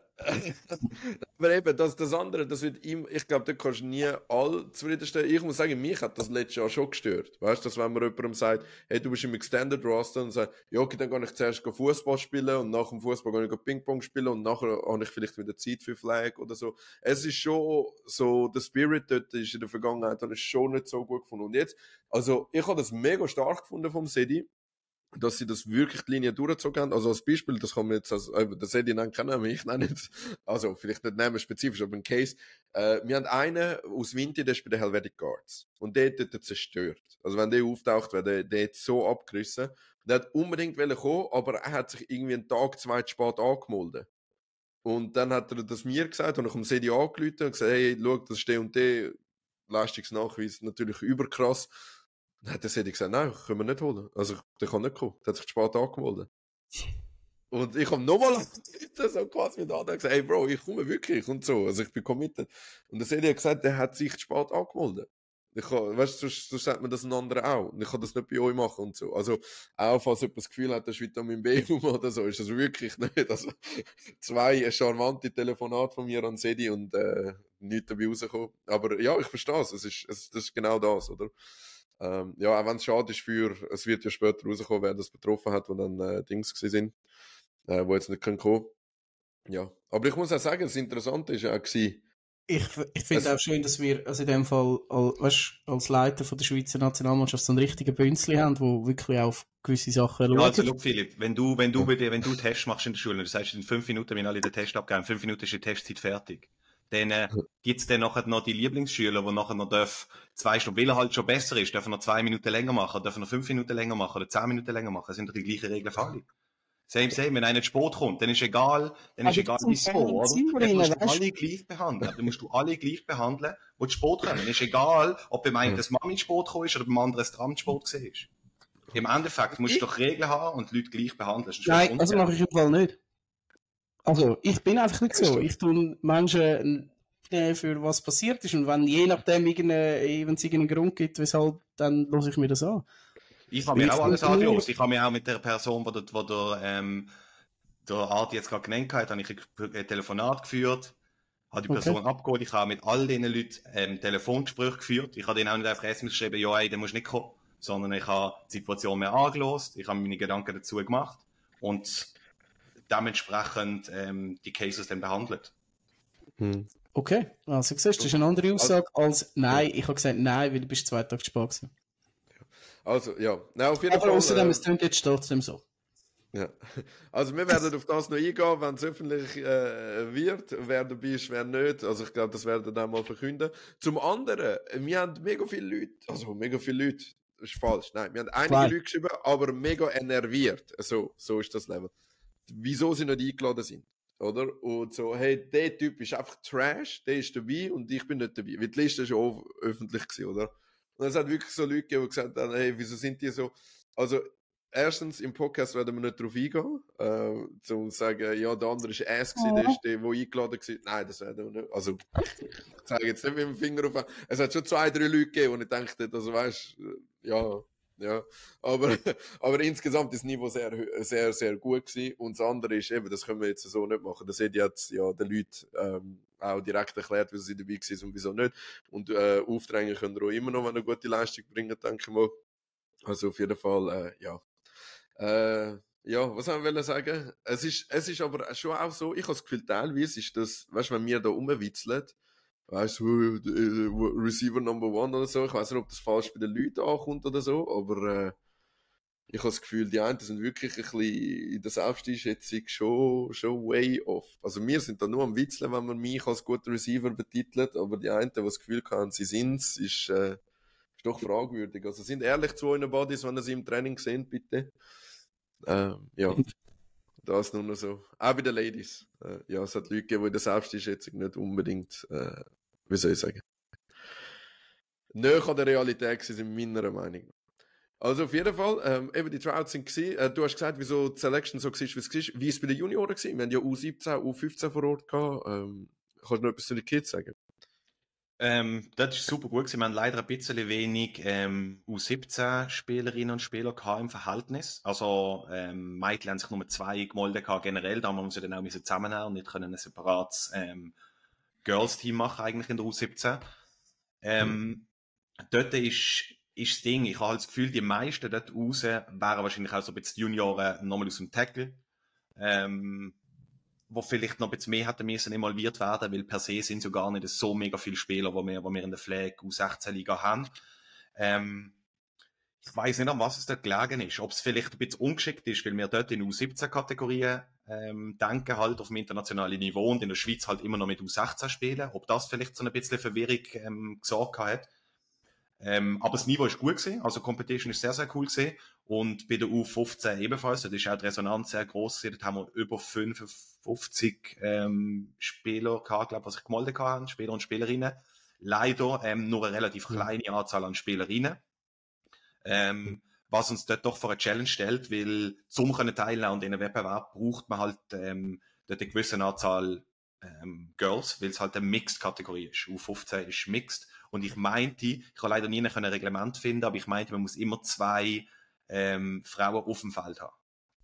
Aber eben, das, das andere, das wird ihm... Ich glaube, da kannst du nie all zufriedenstellen. Ich muss sagen, mich hat das letztes Jahr schon gestört. Weißt du, dass wenn man jemandem sagt, hey, du bist im Extended Roster und sagt, ja, okay, dann gehe ich zuerst Fußball spielen und nach dem Fußball gehe ich Ping-Pong spielen und nachher habe ich vielleicht wieder Zeit für Flag oder so. Es ist schon so, der Spirit dort ist in der Vergangenheit, habe ich schon nicht so gut gefunden. Und jetzt, also, ich habe das mega stark gefunden vom Sedi, dass sie das wirklich die Linie durchgezogen haben. Also als Beispiel, das kann man jetzt, als, äh, das Sedi nennen können, ich nenne nicht, also vielleicht nicht nehmen spezifisch, aber ein Case. Äh, wir haben einen aus Vinti, der ist bei den Helvetic Guards. Und der hat dort zerstört. Also wenn der auftaucht, wäre der, der hat so abgerissen. Der hat unbedingt kommen, aber er hat sich irgendwie einen Tag, zwei zu spät angemeldet. Und dann hat er das mir gesagt und ich habe dem C D angerufen und gesagt, hey, schau, das ist der und der Leistungsnachweis, natürlich überkrass. Dann hat der C D gesagt, nein, können wir nicht holen. Also, der kann nicht kommen. Der hat sich spät angemeldet. Und ich habe nochmal so quasi mit anderen gesagt, hey Bro, ich komme wirklich und so. Also, ich bin committed. Und der C D hat gesagt, der hat sich spät angemeldet. Ich kann, weißt du, sonst, sonst sagt man das ein anderer auch. Und ich kann das nicht bei euch machen und so. Also, auch falls jemand das Gefühl hat, das ist Vitamin B oder so, ist das wirklich nicht. Also, zwei charmante Telefonate von mir an Sedi und, äh, nichts dabei rausgekommen. Aber ja, ich verstehe es. Es ist, es, das ist genau das, oder? Ähm, ja, auch wenn es schade ist für, es wird ja später rauskommen, wer das betroffen hat, wo dann, äh, Dings gewesen sind, äh, wo jetzt nicht können kommen. Ja. Aber ich muss auch sagen, das Interessante ist ja auch gewesen, Ich, ich finde auch schön, dass wir also in dem Fall als, weißt, als Leiter von der Schweizer Nationalmannschaft so einen richtigen Bünzli haben, der wirklich auch auf gewisse Sachen schaut. Ja, also look, Philipp, wenn du, wenn du bei dir, wenn du Tests machst in der Schule, du sagst in fünf Minuten, wenn alle den Test abgeben, fünf Minuten ist die Testzeit fertig. Dann äh, gibt's dann nachher noch die Lieblingsschüler, die nachher noch dürfen, zwei Stunden, weil er halt schon besser ist, dürfen noch zwei Minuten länger machen, dürfen noch fünf Minuten länger machen oder zehn Minuten länger machen. Das sind doch die gleichen Regeln für alle. Same, same. Wenn einer zu spät kommt, dann ist egal, dann ist egal, wieso, oder? Dann musst du alle gleich behandeln. Dann musst du alle gleich behandeln, die zu spät kommen. Dann ist egal, ob beim einen das Mami zu spät gekommen ist oder beim anderen das Tram zu spät gesehen ist. Im Endeffekt musst du doch Regeln haben und die Leute gleich behandeln. Nein, also mache ich im Fall nicht. Also, ich bin einfach nicht so. Ich tue Menschen äh, für was passiert ist und wenn je nachdem irgendeinen, wenn es irgendeinen Grund gibt, weshalb, dann höre ich mir das an. Ich habe mir auch alles angelost. Ich habe mir auch mit der Person, die der, wo der, ähm, der Art jetzt gerade genannt hat, habe ich ein Telefonat geführt, habe die Person okay. abgeholt. Ich habe mit all diesen Leuten ähm, Telefongespräche geführt. Ich habe denen auch nicht einfach S M S geschrieben, ja, ey, der muss nicht kommen, sondern ich habe die Situation mehr angelost. Ich habe meine Gedanken dazu gemacht und dementsprechend ähm, die Cases dann behandelt. Hm. Okay, also du siehst, das ist eine andere Aussage als nein. Ich habe gesagt nein, weil du bist zwei Tage zu spät gewesen. Also, ja. Nein, auf jeden Aber Fall, außerdem, äh, es klingt jetzt trotzdem so. Ja, also wir werden auf das noch eingehen, wenn es öffentlich äh, wird, wer dabei ist, wer nicht. Also ich glaube, das werden wir dann mal verkünden. Zum anderen, wir haben mega viele Leute, also mega viele Leute, das ist falsch, nein, wir haben einige Klein. Leute geschrieben, aber mega enerviert. So, so ist das Level. Wieso sie nicht eingeladen sind, oder? Und so, hey, der Typ ist einfach Trash, der ist dabei und ich bin nicht dabei. Weil die Liste ist schon öffentlich gewesen, oder? Und es hat wirklich so Leute gegeben, die gesagt haben, hey, wieso sind die so? Also, erstens, im Podcast werden wir nicht drauf eingehen, äh, zum sagen, ja, der andere ist Ass gewesen, der ist der, der eingeladen war. Nein, das werden wir nicht. Also, ich zeige jetzt nicht mit dem Finger auf. Es hat schon zwei, drei Leute gegeben, und ich dachte, also, weißt, ja, ja. Aber, aber insgesamt ist das Niveau sehr, sehr, sehr gut gewesen. Und das andere ist eben, das können wir jetzt so nicht machen. Das hat jetzt, ja, den Leuten, ähm, auch direkt erklärt, wieso sie dabei waren und wieso nicht. Und, äh, aufdrängen können wir auch immer noch, wenn eine gute Leistung bringen, denke ich mal. Also, auf jeden Fall, äh, ja. Äh, ja, was haben wir sagen? Es ist, es ist aber schon auch so, ich habe das Gefühl, teilweise ist das, weißt du, wenn wir da rumwitzeln, weißt du, äh, Receiver Number One oder so, ich weiß nicht, ob das falsch bei den Leuten ankommt oder so, aber äh, ich habe das Gefühl, die einen sind wirklich ein bisschen in der Selbsteinschätzung schon, schon way off. Also wir sind da nur am Witzeln, wenn man mich als guter Receiver betitelt, aber die einen, die das Gefühl haben, sie sind's, ist, äh, ist doch fragwürdig. Also sind ehrlich zu euren Buddies, wenn ihr sie im Training seht, bitte. Ähm, ja, das nur noch so. Auch bei den Ladies. Äh, ja, es hat Leute gegeben, die in der Selbsteinschätzung nicht unbedingt, äh, wie soll ich sagen, näher an der Realität sind, meiner Meinung nach. Also auf jeden Fall, ähm, eben die Tryouts sind gewesen. Äh, du hast gesagt, wieso die Selection so war, wie es war. Wie ist es bei den Junioren gewesen? Wir haben ja U siebzehn, U fünfzehn vor Ort gehabt. Ähm, kannst du noch etwas zu den Kids sagen? Ähm, das ist super gut gewesen. Wir haben leider ein bisschen wenig ähm, U siebzehn Spielerinnen und Spieler gehabt im Verhältnis. Also ähm, Mädchen haben sich nur zwei gemolden gehabt generell, da haben wir uns ja dann auch müssen zusammennehmen und nicht können ein separates ähm, Girls-Team machen eigentlich in der U siebzehn. Ähm, mhm. Dort ist, ist das Ding, ich habe halt das Gefühl, die meisten dort raus wären wahrscheinlich auch so ein bisschen die Junioren nochmal aus dem Tackle. Ähm, wo vielleicht noch ein bisschen mehr hätten müssen involviert werden, weil per se sind so gar nicht so mega viele Spieler, die wir, die wir in der Flag U sechzehn Liga haben. Ähm, ich weiss nicht, an was es dort gelegen ist. Ob es vielleicht ein bisschen ungeschickt ist, weil wir dort in U siebzehn Kategorien ähm, denken halt auf dem internationalen Niveau und in der Schweiz halt immer noch mit U sechzehn spielen. Ob das vielleicht so ein bisschen Verwirrung ähm, gesorgt hat. Ähm, aber das Niveau ist gut gewesen, also Competition ist sehr, sehr cool gewesen. Und bei der U fünfzehn ebenfalls, da ist auch die Resonanz sehr gross gewesen. Dort haben wir über fünfundfünfzig ähm, Spieler gehabt, glaube ich, was ich gemeldet habe, Spieler und Spielerinnen. Leider ähm, nur eine relativ kleine Anzahl an Spielerinnen. Ähm, was uns dort doch vor eine Challenge stellt, weil zum können teilnehmen und in einem Wettbewerb braucht man halt ähm, dort eine gewisse Anzahl ähm, Girls, weil es halt eine Mixed-Kategorie ist. U fünfzehn ist Mixed. Und ich meinte, ich habe leider nie ein Reglement finden, aber ich meinte, man muss immer zwei ähm, Frauen auf dem Feld haben.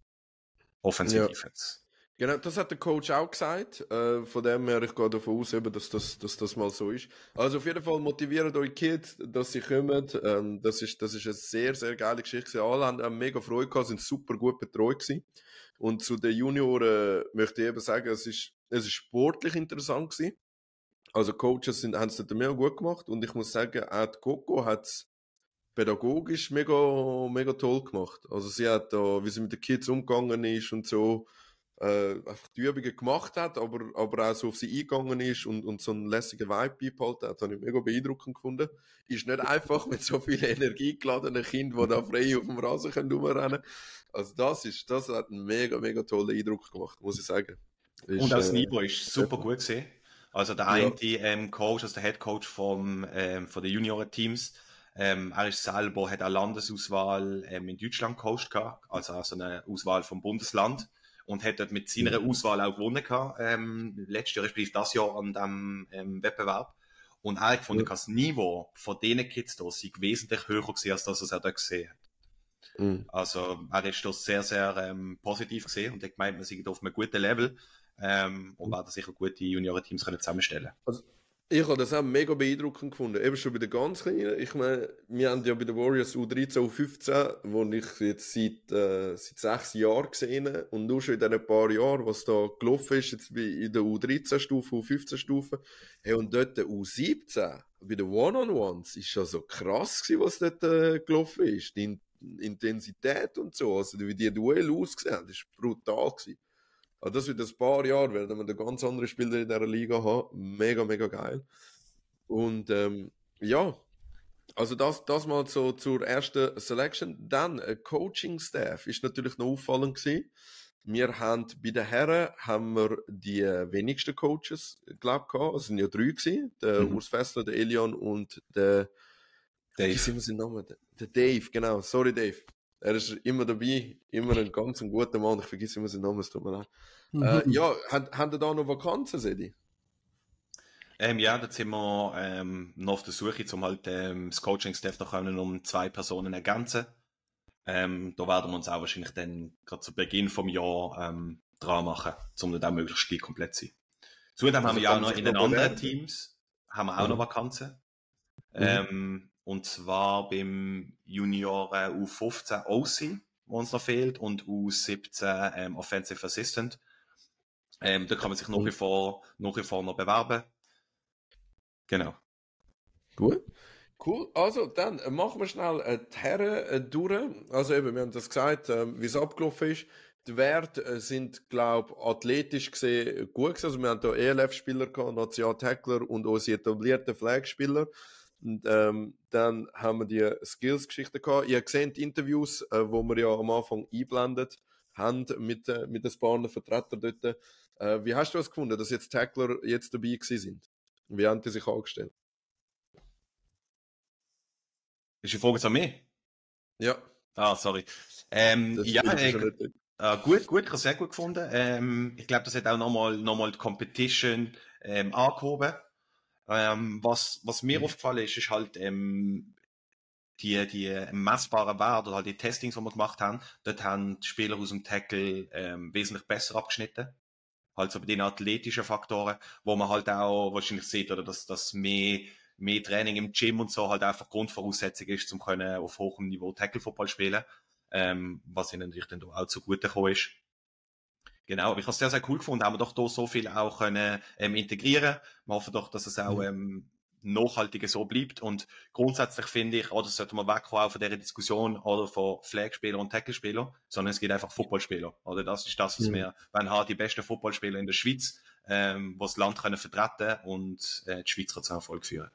Offensive Ja. Defense. Genau, das hat der Coach auch gesagt. Äh, von dem her, ich gehe davon aus, eben, dass, das, dass das mal so ist. Also auf jeden Fall motiviert eure Kids, dass sie kommen. Ähm, das ist, das ist eine sehr, sehr geile Geschichte. Alle haben, haben mega Freude gehabt, sind super gut betreut gewesen. Und zu den Junioren möchte ich eben sagen, es ist, es ist sportlich interessant gewesen. Also Coaches sind, haben es dort mega gut gemacht. Und ich muss sagen, auch die Coco hat es pädagogisch mega, mega toll gemacht. Also sie hat da, wie sie mit den Kids umgegangen ist und so, äh, einfach die Übungen gemacht hat, aber, aber auch so auf sie eingegangen ist und, und so einen lässigen Vibe beibehalten hat, habe ich mega beeindruckend gefunden. Ist nicht einfach mit so viel Energie geladenen Kindern, die da frei auf dem Rasen können rumrennen. Also das ist, das hat einen mega, mega tollen Eindruck gemacht, muss ich sagen. Ist, und auch das äh, Niveau ist super gut gewesen. Also der Ja. eine ähm, Coach, also der Head Coach vom, ähm, von den Junioren-Teams, ähm, er ist selber, hat auch Landesauswahl ähm, in Deutschland gecoacht gehabt, also, also eine Auswahl vom Bundesland. Und hat dort mit seiner Auswahl auch gewonnen gehabt, ähm, letztes Jahr, respektive das Jahr an dem ähm, Wettbewerb. Und er hat gefunden, Ja. das Niveau von diesen Kids da sei wesentlich höher gewesen, als das, was er da gesehen hat. Mhm. Also, er ist das sehr, sehr ähm, positiv gesehen und hat gemeint, wir sind auf einem guten Level ähm, und werden sicher gute Junioren-Teams können zusammenstellen. Also, ich habe das auch mega beeindruckend gefunden. Eben schon bei den ganz Kleinen. Ich meine, wir haben ja bei den Warriors U dreizehn, U fünfzehn, wo ich jetzt seit, äh, seit sechs Jahren gesehen habe. Und nur schon in diesen paar Jahren, was da gelaufen ist, jetzt bei, in der U dreizehn-Stufe, U fünfzehn-Stufe. Hey, und dort der U siebzehn, bei den One-on-Ones, ist ja so krass gewesen, was dort äh, gelaufen ist. Die, Intensität und so, also wie die Duell ausgesehen haben, das war brutal gewesen. Also das wird ein paar Jahre, werden wir da ganz andere Spieler in dieser Liga haben. Mega, mega geil. Und ähm, ja, also das, das mal so zur ersten Selection. Dann äh, Coaching-Staff ist natürlich noch auffallend gewesen. Wir haben bei den Herren haben wir die äh, wenigsten Coaches, glaube ich, gehabt. Es sind ja drei gewesen. Der Mhm. Urs Fessler, der Elion und der Dave. Wie sind wir seinen Namen? Der, der Dave, genau. Sorry, Dave. Er ist immer dabei, immer ein ganz ein guter Mann. Ich vergesse immer seinen Namen, es tut mir leid. Mhm. Äh, ja, haben, haben da noch Vakanzen, Sedi? Ähm, ja, da sind wir ähm, noch auf der Suche, um halt ähm, das Coaching-Staff noch können um zwei Personen ergänzen. Ähm, da werden wir uns auch wahrscheinlich dann gerade zu Beginn vom Jahr ähm, dran machen, um dann auch möglichst gleich komplett zu sein. Zudem Also haben wir ja auch kann noch sich in noch den anderen bewerben? Teams haben wir auch Mhm. noch Vakanzen. Mhm. Ähm, und zwar beim Junioren U fünfzehn O C, wo uns noch fehlt, und U siebzehn ähm, Offensive Assistant. Ähm, da kann man sich nach wie vor, nach wie vor noch bewerben. Genau. Gut. Cool. Also, dann äh, machen wir schnell äh, die Herren äh, durch. Also eben, wir haben das gesagt, äh, wie es abgelaufen ist. Die Werte äh, sind, glaube ich, athletisch gesehen gut gewesen. Also wir haben da E L F-Spieler gehabt, National-Tackler und unsere etablierten Flag-Spieler. Und ähm, dann haben wir die Skills-Geschichte gehabt. Ihr habt gesehen, die Interviews, äh, wo wir ja am Anfang einblendet haben mit, äh, mit ein paar Vertretern dort. Äh, wie hast du das gefunden, dass jetzt Tackler jetzt dabei gewesen sind? Wie haben die sich angestellt? Ist die Frage jetzt an mich? Ja, Ah, sorry. Ähm, das ja, ist äh, schon nicht dort. äh, gut, gut, ich habe es sehr gut gefunden. Ähm, ich glaube, das hat auch nochmal noch mal die Competition ähm, angehoben. Ähm, was, was mir Mhm. aufgefallen ist, ist halt ähm, die, die messbaren Werte oder halt die Testings, die wir gemacht haben. Dort haben die Spieler aus dem Tackle ähm, wesentlich besser abgeschnitten. Halt so bei den athletischen Faktoren, wo man halt auch wahrscheinlich sieht, oder dass das mehr, mehr Training im Gym und so halt einfach Grundvoraussetzung ist, um können auf hohem Niveau Tackle-Football spielen, ähm, was ihnen natürlich dann auch zugute gekommen ist. Genau, aber ich habe es sehr, sehr cool gefunden, haben wir doch da so viel auch können ähm, integrieren. Wir hoffen doch, dass es auch ähm, nachhaltiger so bleibt. Und grundsätzlich finde ich, oder sollte man wegkommen auch von dieser Diskussion oder von Flag-Spielern und Tackle-Spielern, sondern es geht einfach Footballspieler. Oder das ist das, was Mhm. wir, wenn halt die besten Footballspieler in der Schweiz, ähm, was das Land können vertreten und äh, die Schweiz kann zu Erfolg führen.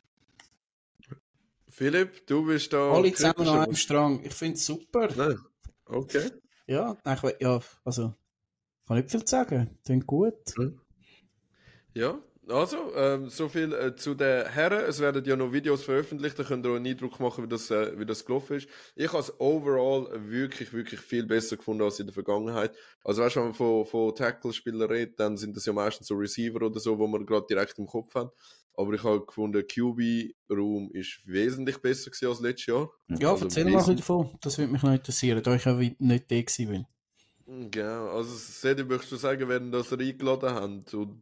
Philipp, du bist da. Alle zusammen kritischer, an einem was- Strang. Ich finde es super. Nein. Okay. Ja, eigentlich, ja, also, kann nicht viel zu sagen. Klingt gut. Ja, also, ähm, so viel äh, zu den Herren. Es werden ja noch Videos veröffentlicht, da könnt ihr euch einen Eindruck machen, wie das, äh, wie das gelaufen ist. Ich habe es overall wirklich, wirklich viel besser gefunden als in der Vergangenheit. Also, weißt du, wenn man von, von Tackle-Spielern redet, dann sind das ja meistens so Receiver oder so, wo man gerade direkt im Kopf hat. Aber ich habe gefunden, Q B-Raum ist wesentlich besser gewesen als letztes Jahr. Ja, Also erzähl mal ein bisschen wesentlich- davon. Das würde mich noch interessieren, da ich auch nicht da gewesen bin. Genau, also Sedi, möchtest du sagen, wenn das ihr eingeladen habt und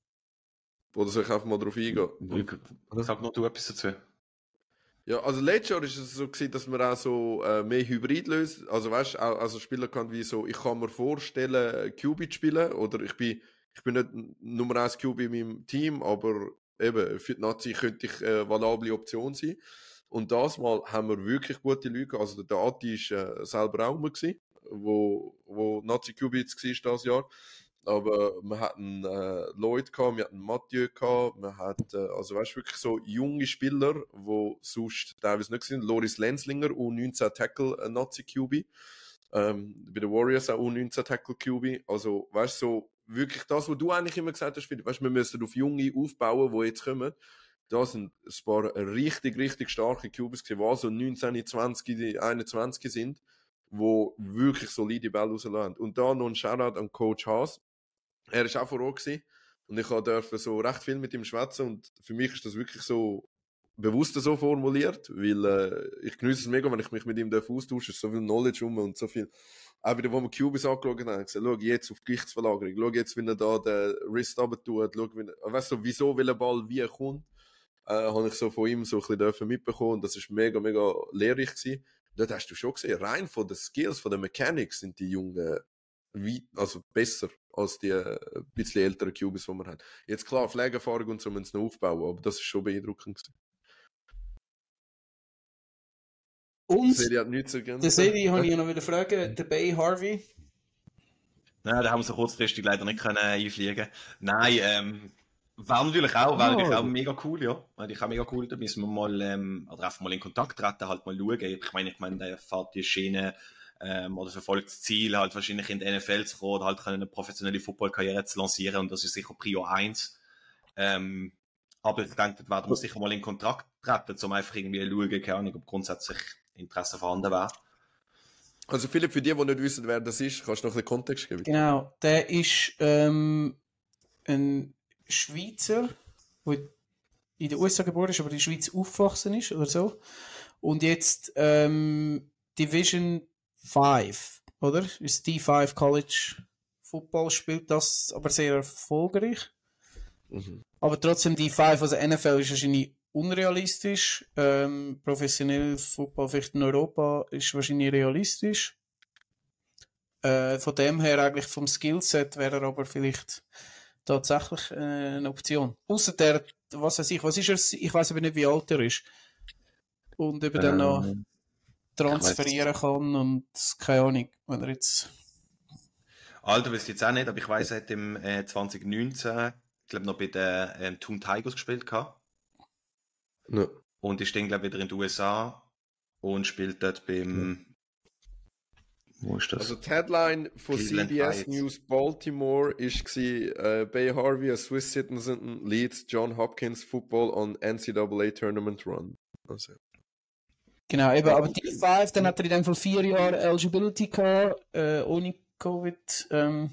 oder soll ich einfach mal drauf eingehen? Sag noch du etwas dazu. Ja, also letztes Jahr ist es so gewesen, dass man auch so äh, mehr Hybrid löst. Also weißt, auch also Spieler kann wie so, ich kann mir vorstellen, Q B zu spielen oder ich bin ich bin nicht Nummer eins Q B in meinem Team, aber eben für die Nazi könnte ich äh, valable Option sein. Und das Mal haben wir wirklich gute Leute gehabt. Also der Ati ist äh, selber auch mal gewesen, wo wo Nazi Q B jetzt war das Jahr. Aber wir hatten äh, Lloyd gehabt, wir hatten Mathieu gehabt, wir hatten, äh, also weißt du, wirklich so junge Spieler, wo sonst teilweise nicht sind. Loris Lenzlinger, U neunzehn Tackle äh, Nazi Q B. Ähm, bei den Warriors auch U neunzehn Tackle Q B. Also, weißt du, so wirklich das, was du eigentlich immer gesagt hast, Philipp, weißt du, wir müssen auf Junge aufbauen, die jetzt kommen. Da sind ein paar richtig, richtig starke Q Bs gewesen, die also neunzehn, zwanzig, einundzwanzig sind, wo wirklich solide Bälle rauslassen. Und da noch ein Shoutout an Coach Haas. Er ist auch vor Ort gewesen und ich durfte so recht viel mit ihm schwätzen und für mich ist das wirklich so bewusst so formuliert, weil äh, ich genieße es mega, wenn ich mich mit ihm austauschen darf, so viel Knowledge um und so viel. Auch wieder, wo wir Cubis angeschaut haben, gesagt, schau jetzt auf Gewichtsverlagerung, schau jetzt, wie er da den Wrist runter tut, schau, wie er, weißt du, wieso welcher Ball wie kommt, äh, habe ich so von ihm so ein bisschen mitbekommen und das ist mega, mega lehrreich gewesen. Dort hast du schon gesehen, rein von den Skills, von den Mechanics sind die Jungen wie, also besser als die äh, ein bisschen älteren Cubis, die wir haben. Jetzt klar, Pflegeerfahrung und so müssen sie noch aufbauen, aber das ist schon beeindruckend gewesen. Und Die Serie hat nichts zu gehen. die Serie habe ich ja noch wieder fragen, der Bay Harvey. Nein, da haben wir so kurzfristig leider nicht können einfliegen. Nein, ähm, wäre natürlich auch, wäre natürlich auch mega cool, ja. Wäre ich auch mega cool, da müssen wir mal, ähm, oder einfach mal in Kontakt treten, halt mal schauen. Ich meine, ich meine, der fährt die Schiene, ähm, oder verfolgt das Ziel, halt wahrscheinlich in die N F L zu kommen, oder halt eine professionelle Footballkarriere zu lancieren, und das ist sicher Prio eins. Ähm, aber ich denke, da werden wir sicher mal in Kontakt treten, um einfach irgendwie schauen, keine Ahnung, ob grundsätzlich Interesse vorhanden wäre. Also Philipp, für die, die nicht wissen, wer das ist, kannst du noch ein bisschen Kontext geben? Genau, der ist ähm, ein Schweizer, der in den U S A geboren ist, aber in der Schweiz aufgewachsen ist oder so. Und jetzt ähm, Division fünf, oder? Ist D fünf College Football, spielt das aber sehr erfolgreich. Mhm. Aber trotzdem D fünf, also N F L ist wahrscheinlich unrealistisch. Ähm, professionell Football vielleicht in Europa ist wahrscheinlich realistisch. Äh, von dem her eigentlich vom Skillset wäre er aber vielleicht tatsächlich äh, eine Option. Außer der, was weiß ich, was ist er? Ich weiß aber nicht, wie alt er ist. Und ob er dann noch Ähm, transferieren kann und keine Ahnung, wenn er jetzt... Alter weiß ich jetzt auch nicht, aber ich weiss, er hat im äh, zwanzig neunzehn, ich glaube, noch bei den ähm, Toon Tigers gespielt gehabt. Ja. Und ist dann, glaube ich, wieder in den U S A und spielt dort beim... Wo ist das? Also die Headline von Cleveland C B S Heights. News Baltimore ist äh, Bay Harvey, a Swiss citizen, leads John Hopkins Football on N C double A Tournament Run. Also. Genau, eben, aber D fünf, dann hat er in dem Fall vier Jahre Eligibility gehabt, äh, ohne Covid. Ähm,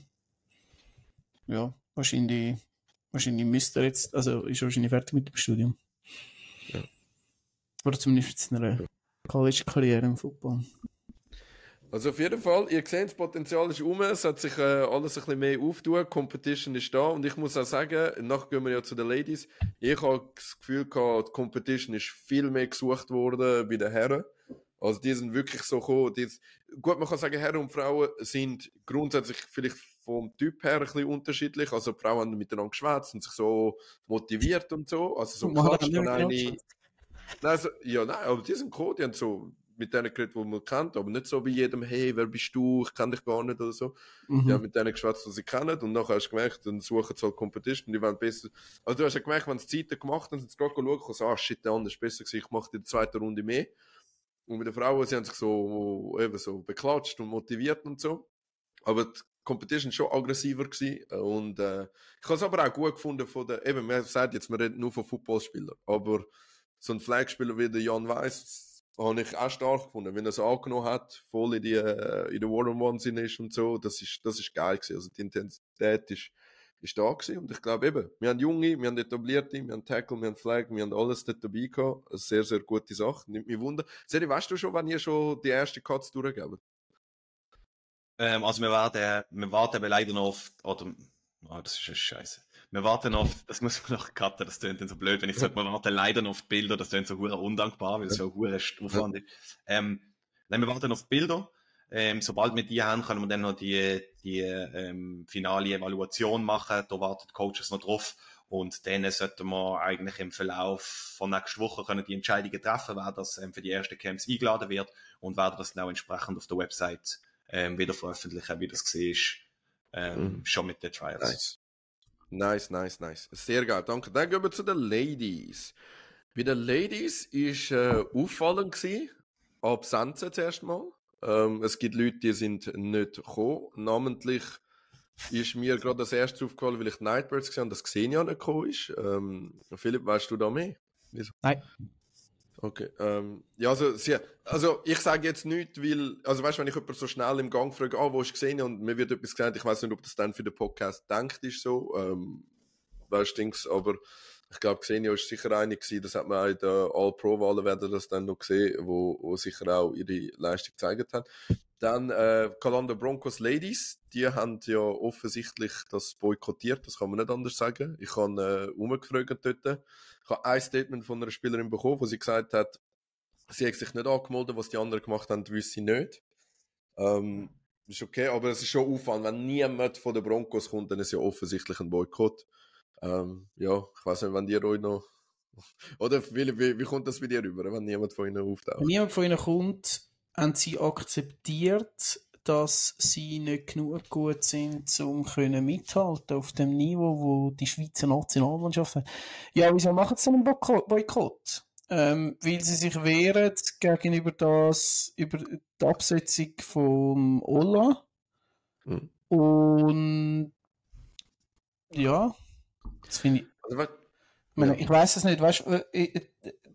ja, wahrscheinlich, wahrscheinlich müsste er jetzt, also ist er wahrscheinlich fertig mit dem Studium. Ja. Oder zumindest in einer College-Karriere im Football. Also auf jeden Fall, ihr seht, das Potenzial ist um, es hat sich äh, alles ein bisschen mehr aufgetan, Competition ist da, und ich muss auch sagen, nachher gehen wir ja zu den Ladies, ich habe das Gefühl gehabt, die Competition ist viel mehr gesucht worden bei den Herren. Also die sind wirklich so gekommen, die, gut, man kann sagen, Herren und Frauen sind grundsätzlich vielleicht vom Typ her ein bisschen unterschiedlich, also die Frauen haben miteinander geschwätzt und sich so motiviert und so, also so Man hat klatscht nicht dann eine... miteinander Nein, also, ja, nein, aber die sind gekommen, die haben so mit denen geredet, die man kennt, aber nicht so bei jedem, hey, wer bist du, ich kenne dich gar nicht oder so. Mhm. Die haben mit denen geschwätzt, die sie kennen, und nachher hast du gemerkt, dann suchen sie halt Competition, die wollen besser. Also du hast ja gemerkt, wenn sie Zeiten gemacht haben, sind sie gerade geschaut, und so, ah, shit, der andere ist besser gewesen, ich mache die zweite Runde mehr. Und mit den Frauen, sie haben sich so, eben so beklatscht und motiviert und so. Aber die Competition war schon aggressiver gewesen. Und, äh, ich habe es aber auch gut gefunden von der, eben, man sagt jetzt, man redet nur von Footballspielern, aber so ein Flagspieler wie der Jan Weiss, habe ich auch stark gefunden, wenn er es angenommen hat, voll in die, äh, in der One-on-Ones ist und so, das ist, das ist geil gewesen. Also die Intensität ist, ist da gewesen. Und ich glaube eben, wir haben Junge, wir haben Etablierte, wir haben Tackle, wir haben Flag, wir haben alles dort dabei gehabt. Eine sehr, sehr gute Sache. Nimmt mich Wunder. Seri, weißt du schon, wann ihr schon die erste Cuts durchgeben? Ähm, also wir warten, wir warten aber leider noch auf, oder, oh, das ist ja scheiße. Wir warten auf, das muss man noch cutten, das tönt dann so blöd, wenn ich sage, wir warten leider noch auf die Bilder, das tönt so hure undankbar, weil es so hure Aufwand ist. Ähm, nein, wir warten auf die Bilder. Ähm, sobald wir die haben, können wir dann noch die, die ähm, finale Evaluation machen. Da warten die Coaches noch drauf. Und dann sollten wir eigentlich im Verlauf von nächster Woche können die Entscheidungen treffen, wer das ähm, für die ersten Camps eingeladen wird, und werden das dann auch entsprechend auf der Website ähm, wieder veröffentlichen, wie das gesehen ist, ähm, mhm. schon mit den Trials. Nice. Nice, nice, nice. Sehr geil, danke. Dann gehen wir zu den Ladies. Bei den Ladies war äh, auffallend gewesen, Absenzen zuerst mal. Ähm, es gibt Leute, die sind nicht gekommen. Namentlich ist mir gerade das erste aufgefallen, weil ich die Nightbirds gesehen habe, dass Xenia nicht gekommen ist. Ähm, Philipp, weißt du da mehr? Wieso? Nein. Okay, ähm, ja, also, sie, also, ich sage jetzt nichts, weil, also, weißt du, wenn ich jemanden so schnell im Gang frage, ah, wo ist Xenia, und mir wird etwas gesagt, ich weiß nicht, ob das dann für den Podcast denkt ist so, ähm, weißt du, aber ich glaube, Xenia ist sicher eine gewesen, das hat man auch in den All-Pro-Wahlen werden das dann noch gesehen, wo, wo sicher auch ihre Leistung gezeigt hat. Dann, äh, Calanda Broncos Ladies, die haben ja offensichtlich das boykottiert, das kann man nicht anders sagen. Ich habe, äh, umgefragt dort. Ich habe ein Statement von einer Spielerin bekommen, wo sie gesagt hat, sie hat sich nicht angemeldet, was die anderen gemacht haben, wüsste sie nicht. Ähm, ist okay, aber es ist schon auffallend, wenn niemand von den Broncos kommt, dann ist ja offensichtlich ein Boykott. Ähm, ja, ich weiß nicht, wenn ihr euch noch Oder Philipp, wie, wie kommt das bei dir rüber, wenn niemand von ihnen auftaucht? Wenn niemand von ihnen kommt, haben sie akzeptiert, dass sie nicht genug gut sind, um können mithalten auf dem Niveau, wo die Schweizer Nationalmannschaft hat. Ja, wieso machen sie einen Boyko- Boykott? Ähm, weil sie sich wehren gegenüber das, über die Absetzung vom Olla. Hm. Und ja, das finde ich. Also, was, Ich, meine, ja. ich weiss es nicht, weißt du, äh, äh,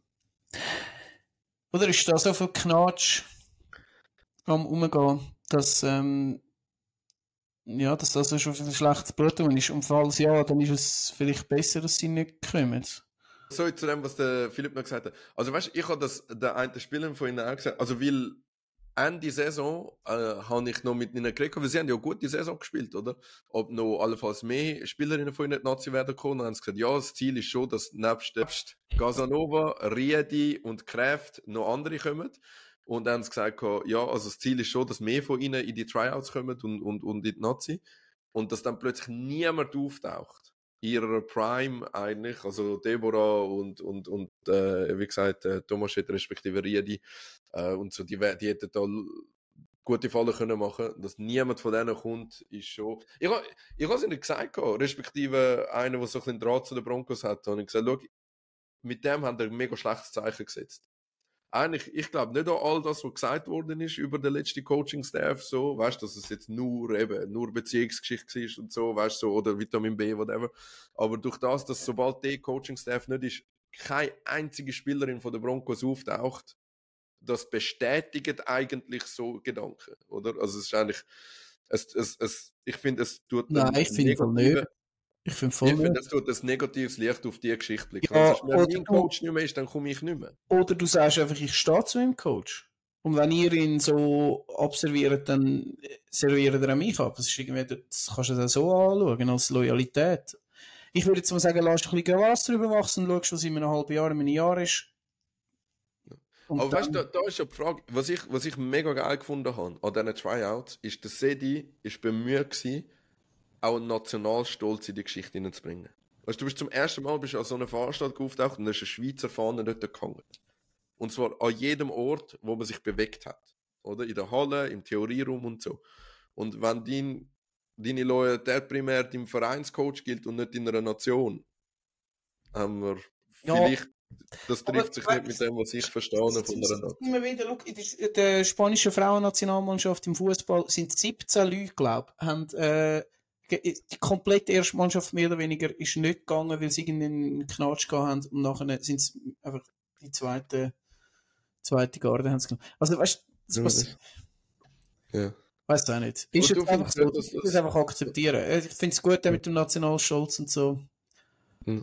oder ist da so viel Knatsch am Umgehen, dass, ähm, ja, dass das schon ein schlechtes Blut ist. Und falls ja, dann ist es vielleicht besser, dass sie nicht kommen. So, zu dem, was der Philipp noch gesagt hat. Also, weißt du, ich habe das, der einen Spieler von ihnen auch gesagt, also, weil Ende Saison, äh, habe ich noch mit ihnen geredet, weil sie haben ja eine gute Saison gespielt, oder? Ob noch allenfalls mehr Spielerinnen von ihnen in die Nazi werden kommen, dann haben sie gesagt, ja, das Ziel ist schon, dass nebst, nebst Casanova, Riedi und Kraft noch andere kommen. Und dann haben sie gesagt, ja, also das Ziel ist schon, dass mehr von ihnen in die Tryouts kommen und, und, und in die Nazi. Und dass dann plötzlich niemand auftaucht. Ihrer Prime eigentlich, also Deborah und, und, und äh, wie gesagt, äh, Thomas Schett respektive Riedi äh, und so, die, die hätten da gute Fallen können machen, dass niemand von denen kommt, ist schon... Ich, ich habe es ihnen gesagt, respektive einer, der so ein bisschen Draht zu den Broncos hat, und ich gesagt, schau, mit dem haben wir ein mega schlechtes Zeichen gesetzt. Eigentlich, ich glaube nicht an all das, was gesagt worden ist über den letzten Coaching-Staff, so, weißt, dass es jetzt nur eben, nur Beziehungsgeschichte ist und so, weißt, so, oder Vitamin B, whatever. Aber durch das, dass sobald der Coaching-Staff nicht ist, keine einzige Spielerin von den Broncos auftaucht, das bestätigt eigentlich so Gedanken, oder? Also, es ist eigentlich, es, es, es, ich finde, es tut Nein, ich finde voll nicht. Ich finde voll Ich finde, nicht. es tut ein negatives Licht auf die Geschichte blicken. Ja, Wenn es oder mein du- Coach nicht mehr ist, dann komme ich nicht mehr. Oder du sagst einfach, ich stehe zu meinem Coach. Und wenn ihr ihn so observiert, dann serviert er auch mich ab. Das ist irgendwie, das kannst du dir so anschauen, als Loyalität. Ich würde jetzt mal sagen, lass ein bisschen Gras drüber wachsen und schaust, was in einem halben Jahr, in einem Jahr ist. Und Aber weißt du, dann- da, da ist ja die Frage, was ich, was ich mega geil gefunden habe an diesen Tryouts, ist, der Sedi ist bemüht gewesen, auch einen Nationalstolz in die Geschichte hineinzubringen. Weißt du, du bist zum ersten Mal bist an so einer Veranstaltung aufgetaucht und da ist eine Schweizer Fahne dort gehangen. Und zwar an jedem Ort, wo man sich bewegt hat. Oder? In der Halle, im Theorieraum und so. Und wenn dein, deine Loyalität primär deinem Vereinscoach gilt und nicht deiner Nation, haben wir Ja. vielleicht, das Aber trifft sich nicht mit weißt- dem, was ich verstehe von einer Nation. Immer wieder, schau, in der, der spanischen Frauennationalmannschaft im Fußball sind siebzehn Leute, glaube ich, haben, äh, ge- die komplette erste Mannschaft mehr oder weniger ist nicht gegangen, weil sie irgendeinen Knatsch gehabt haben und nachher sind sie einfach die zweite, zweite Garde haben sie genommen. Also, weißt du, das Ja, passiert. Ja. Weißt du auch nicht. Ist Und du jetzt einfach findest so, nicht, du dass musst das- es einfach akzeptieren. Ich finde es gut, auch mit dem Nationalstolz und so. Hm.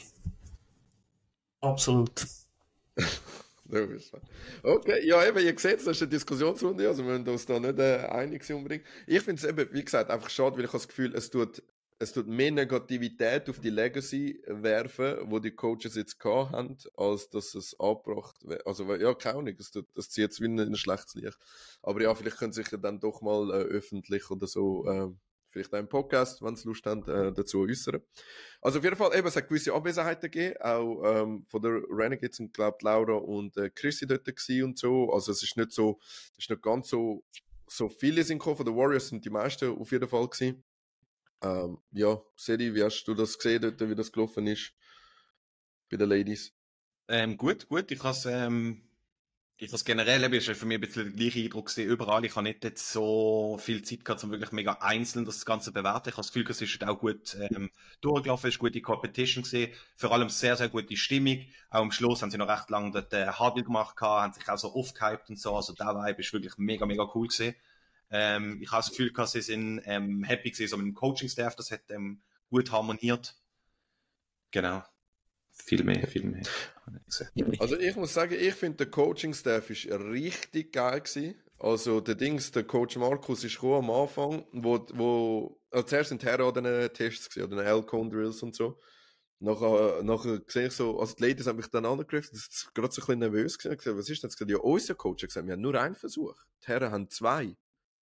Absolut. Ja, ist wahr. Okay, ja, eben, ihr seht, das ist eine Diskussionsrunde, also wir müssen uns da nicht äh, einig sein unbedingt. Ich finde es eben, wie gesagt, einfach schade, weil ich habe das Gefühl, es tut, es tut mehr Negativität auf die Legacy werfen, wo die Coaches jetzt gehabt haben, als dass es angebracht wird. Also, weil- ja, keine Ahnung, es tut, das zieht jetzt wie in ein schlechtes Licht. Aber ja, vielleicht können sie sich ja dann doch mal äh, öffentlich oder so, äh, vielleicht auch im Podcast, wenn sie Lust haben, äh, dazu äußern. Also auf jeden Fall, eben, es hat gewisse Abwesenheiten gegeben, auch ähm, von der Renegades sind, glaube ich, Laura und äh, Chrissy dort gewesen und so. Also es ist nicht so, es ist nicht ganz so, so viele sind gekommen, von den Warriors sind die meisten auf jeden Fall gewesen. Ähm, ja, Sedi, wie hast du das gesehen dort, wie das gelaufen ist bei den Ladies? Ähm, gut, gut. Ich has ähm, ich has generell, eben, ist für mich ein bisschen der gleiche Eindruck gesehen, überall. Ich habe nicht jetzt so viel Zeit gehabt, um wirklich mega einzeln das Ganze zu bewerten. Ich habe das Gefühl, es ist auch gut ähm, durchgelaufen, es ist gute Competition gesehen. Vor allem sehr, sehr gute Stimmung. Auch am Schluss haben sie noch recht lange dort äh, Huddle gemacht gehabt, haben sich auch so aufgehypt und so. Also der Vibe ist wirklich mega, mega cool gesehen. Ähm, ich habe das Gefühl gehabt, sie sind ähm, happy gewesen, so mit dem Coaching-Staff, das hat ähm, gut harmoniert. Genau. Viel mehr, viel mehr. Also ich muss sagen, ich finde, der Coaching-Staff ist richtig geil gewesen. Also der Dings, der Coach Markus ist gekommen am Anfang, wo, wo also zuerst sind die Herren an den Tests gewesen, an den L-Cone-Drills und so. Nachher, nachher sehe ich so, also die Ladies haben mich dann angegriffen, das ist gerade so ein bisschen nervös gewesen. Ich gesagt, was ist denn? Ich gesagt, ja, unser Coach hat gesagt, wir haben nur einen Versuch. Die Herren haben zwei.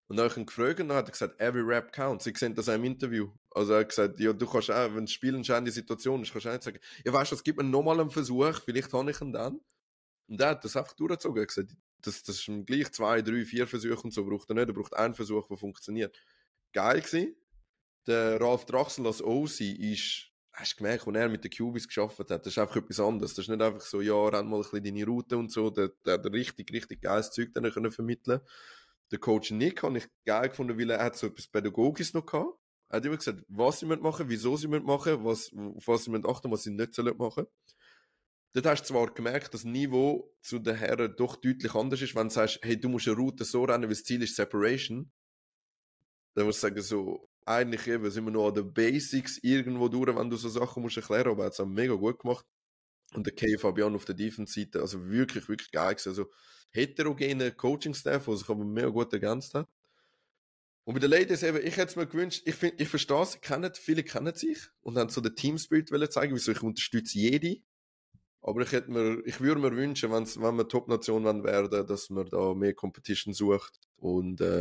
Und dann habe ich ihn gefragt und dann hat er gesagt, every rap counts. Sie sehen das auch im Interview. Also er hat gesagt, ja, du kannst auch, wenn das Spiel eine entscheidende Situation ist, kannst du auch nicht sagen, ja weißt du, es gibt mir nochmal einen Versuch, vielleicht habe ich ihn dann. Und er hat das einfach durchgezogen. Er hat gesagt, das, das ist gleich zwei, drei, vier Versuche und so braucht er nicht. Er braucht einen Versuch, der funktioniert. Geil gewesen. Der Ralf Drachsel als O C ist, hast du gemerkt, als er mit den Q Bs gearbeitet hat, das ist einfach etwas anderes. Das ist nicht einfach so, ja, renn mal ein bisschen deine Route und so. Der, der hat richtig, richtig geiles Zeug dann können vermitteln. Der Coach Nick habe ich geil gefunden, weil er hat so etwas Pädagogisches noch gehabt. Er hat immer gesagt, was sie machen, wieso sie machen, was, auf was sie achten, was sie nicht sollen machen. Dort hast du zwar gemerkt, dass das Niveau zu den Herren doch deutlich anders ist, wenn du sagst, hey, du musst eine Route so rennen, weil das Ziel ist Separation. Dann musst du sagen, so, eigentlich eben sind wir noch an den Basics irgendwo durch, wenn du so Sachen musst erklären, aber er hat es auch mega gut gemacht. Und der Kay Fabian auf der Defense-Seite, also wirklich, wirklich geil gewesen. Also heterogene Coaching-Staff, der sich aber mega gut ergänzt hat. Und bei den Ladies eben, ich hätte es mir gewünscht, ich finde, ich verstehe es, kennen, viele kennen sich und haben so den Team-Spirit wollen zeigen, wieso ich unterstütze jede. Aber ich hätte mir, ich würde mir wünschen, wenn's, wenn wir Top-Nation werden, dass man da mehr Competition sucht. Und, äh,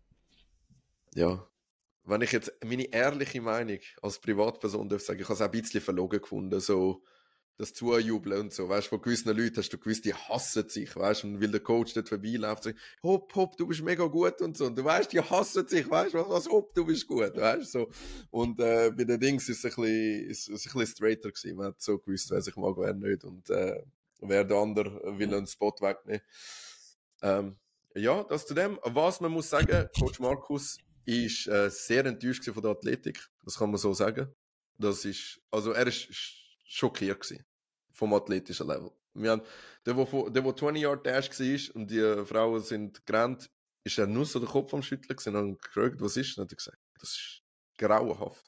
ja. Wenn ich jetzt meine ehrliche Meinung als Privatperson darf sagen, ich habe es auch ein bisschen verlogen gefunden, so, das Zujubeln und so, weißt du, von gewissen Leuten hast du gewusst, die hassen sich, weißt du, und weil der Coach dort vorbeiläuft, sagt, hopp, hopp, du bist mega gut und so, und du weißt, die hassen sich, weißt du, was, was, hopp, du bist gut, weißt du, so. Und, äh, bei den Dings ist es ein bisschen, ist, ist ein bisschen straighter gewesen, man hat so gewusst, wer sich mag, wer nicht, und, äh, wer der andere will einen Spot wegnehmen. Ähm, ja, das zu dem, was man muss sagen, Coach Markus ist, äh, sehr enttäuscht gewesen von der Athletik, das kann man so sagen. Das ist, also er ist schockiert gewesen. Vom athletischen Level. Wir haben, der, der, der, der zwanzig Yard Dash war und die Frauen sind gerannt, ist er nur so den Kopf am Schütteln gewesen und haben gefragt, was ist? Und hat er gesagt, das ist grauenhaft.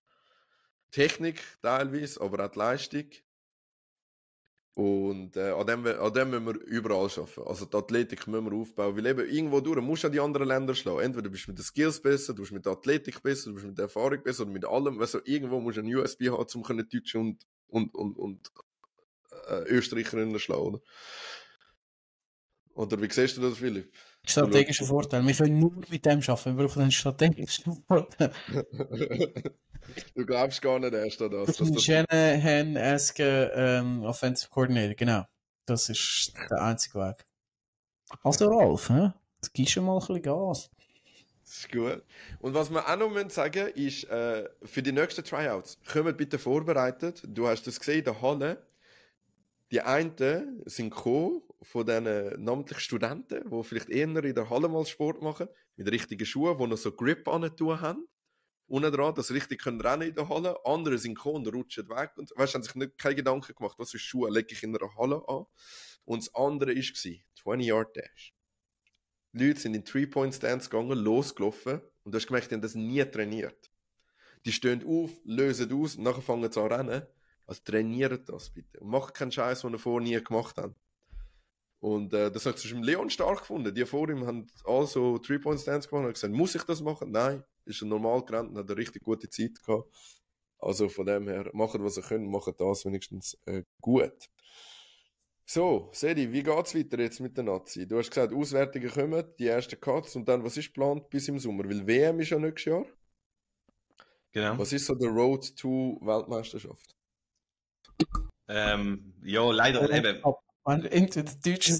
Technik teilweise, aber auch die Leistung. Und, äh, an dem, an dem müssen wir überall arbeiten. Also die Athletik müssen wir aufbauen, weil eben irgendwo durch musst du an die anderen Länder schlagen. Entweder bist du mit den Skills besser, du bist mit der Athletik besser, du bist mit der Erfahrung besser oder mit allem. Weißt du, irgendwo musst du ein U S B haben, um können Deutsch und, und, und, und äh, Österreicherinnen schlagen, oder? Oder wie siehst du das, Philipp? Strategischer Vorteil. Wir können nur mit dem arbeiten. Wir brauchen einen strategischen Vorteil. Du glaubst gar nicht erst an das. Das Shanahan as ähm, Offensive Coordinator, genau. Das ist der einzige Weg. Also Ralf, ne? Jetzt gibst du mal ein bisschen Gas. Das ist gut. Und was wir auch noch sagen müssen, ist, äh, für die nächsten Tryouts, kommt bitte vorbereitet. Du hast das gesehen in der Halle. Die einen sind gekommen von diesen namentlichen Studenten, die vielleicht eher in der Halle mal Sport machen, mit richtigen Schuhen, die noch so Grip angetan haben. Unten dran, dass sie richtig können rennen in der Halle. Andere sind gekommen und rutschen weg. Und, weißt, haben sich nicht, keine Gedanken gemacht, was für Schuhe lege ich in einer Halle an. Und das andere war zwanzig Yard Dash. Die Leute sind in Three-Point-Stands gegangen, losgelaufen. Und du hast gemerkt, die haben das nie trainiert. Die stehen auf, lösen aus und nachher fangen sie an rennen. Also trainiert das bitte. Und macht keinen Scheiß, den ihr vorher nie gemacht habt. Und äh, das hat sich im Leon stark gefunden. Die vor ihm haben also Three-Point-Stands gemacht und haben gesagt, muss ich das machen? Nein. Ist er normal gerannt und hat eine richtig gute Zeit gehabt. Also von dem her, macht was ihr könnt, macht das wenigstens äh, gut. So, Sedi, wie geht's weiter jetzt mit der Nazi? Du hast gesagt, Auswertungen kommen, die ersten Cuts und dann, was ist geplant bis im Sommer? Weil W M ist ja nächstes Jahr. Genau. Was ist so der Road to Weltmeisterschaft? Ähm, ja, leider eben. Entweder Deutsch.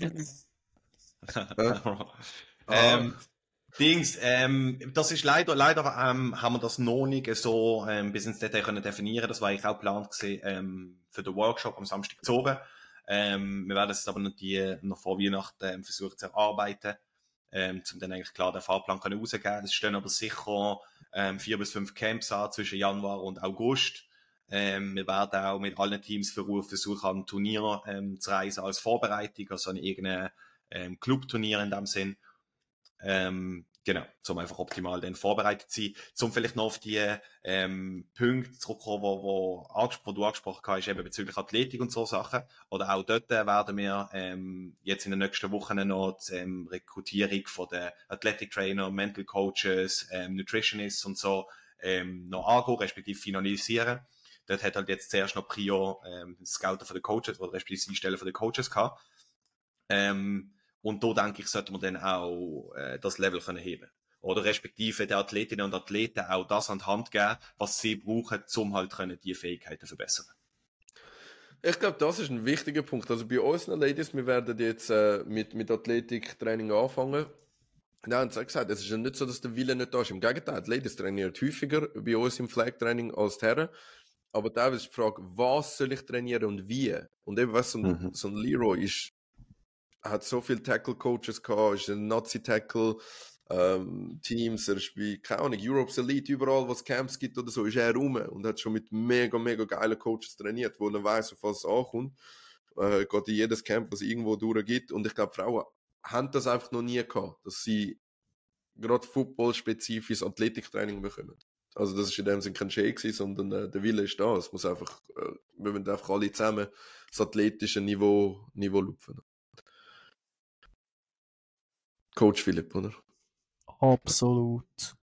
ähm, Dings, ähm, das ist leider, leider ähm, haben wir das noch nicht so ähm, bis ins Detail können definieren. Das war eigentlich auch geplant gewesen, ähm, für den Workshop am Samstag zu oben. Ähm, wir werden es aber noch, die, noch vor Weihnachten ähm, versuchen zu erarbeiten, ähm, um dann eigentlich klar den Fahrplan können rausgeben. Es stehen aber sicher ähm, vier bis fünf Camps an zwischen Januar und August. Ähm, wir werden auch mit allen Teams versuchen, an Turnier ähm, zu reisen als Vorbereitung, also an irgendein ähm, Clubturnier in dem Sinn. Ähm, genau, um einfach optimal dann vorbereitet zu sein. Um vielleicht noch auf die ähm, Punkte zurückzukommen, wo, wo, wo du angesprochen hast, eben bezüglich Athletik und so Sachen. Oder auch dort äh, werden wir ähm, jetzt in den nächsten Wochen noch die ähm, Rekrutierung von den Athletic Trainer, Mental Coaches, ähm, Nutritionists und so ähm, noch angehen, respektive finalisieren. Dort hat halt jetzt zuerst noch Prio ähm, das Scouten von den Coaches oder respektive das Einstellen von den Coaches gehabt. Ähm, und da denke ich, sollte man dann auch äh, das Level können heben. oder respektive den Athletinnen und Athleten auch das an die Hand geben, was sie brauchen, um halt können, die Fähigkeiten zu verbessern. Ich glaube, das ist ein wichtiger Punkt. Also bei unseren Ladies, wir werden jetzt äh, mit, mit Athletiktraining anfangen. Ja, haben sie gesagt, es ist ja nicht so, dass der Wille nicht da ist. Im Gegenteil, die Ladies trainieren häufiger bei uns im Flag-Training als die Herren. Aber teilweise ist die Frage, was soll ich trainieren und wie? Und eben, weißt, so ein, mhm. so ein Leroy ist, hat so viele Tackle-Coaches gehabt, ist ein Nazi-Tackle, ähm, Teams, er ist bei, keine Ahnung, Europe's Elite, überall, wo es Camps gibt oder so, ist er rum und hat schon mit mega, mega geilen Coaches trainiert, wo er weiss, auf was es ankommt. Äh, geht in jedes Camp, was es irgendwo durchgibt. Und ich glaube, Frauen haben das einfach noch nie gehabt, dass sie gerade football-spezifisches Athletiktraining bekommen. Also das ist in dem Sinne kein Shake gewesen, sondern äh, der Wille ist da. Es muss einfach, äh, wir müssen einfach alle zusammen das athletische Niveau, Niveau lupfen. Coach Philipp, oder? Absolut.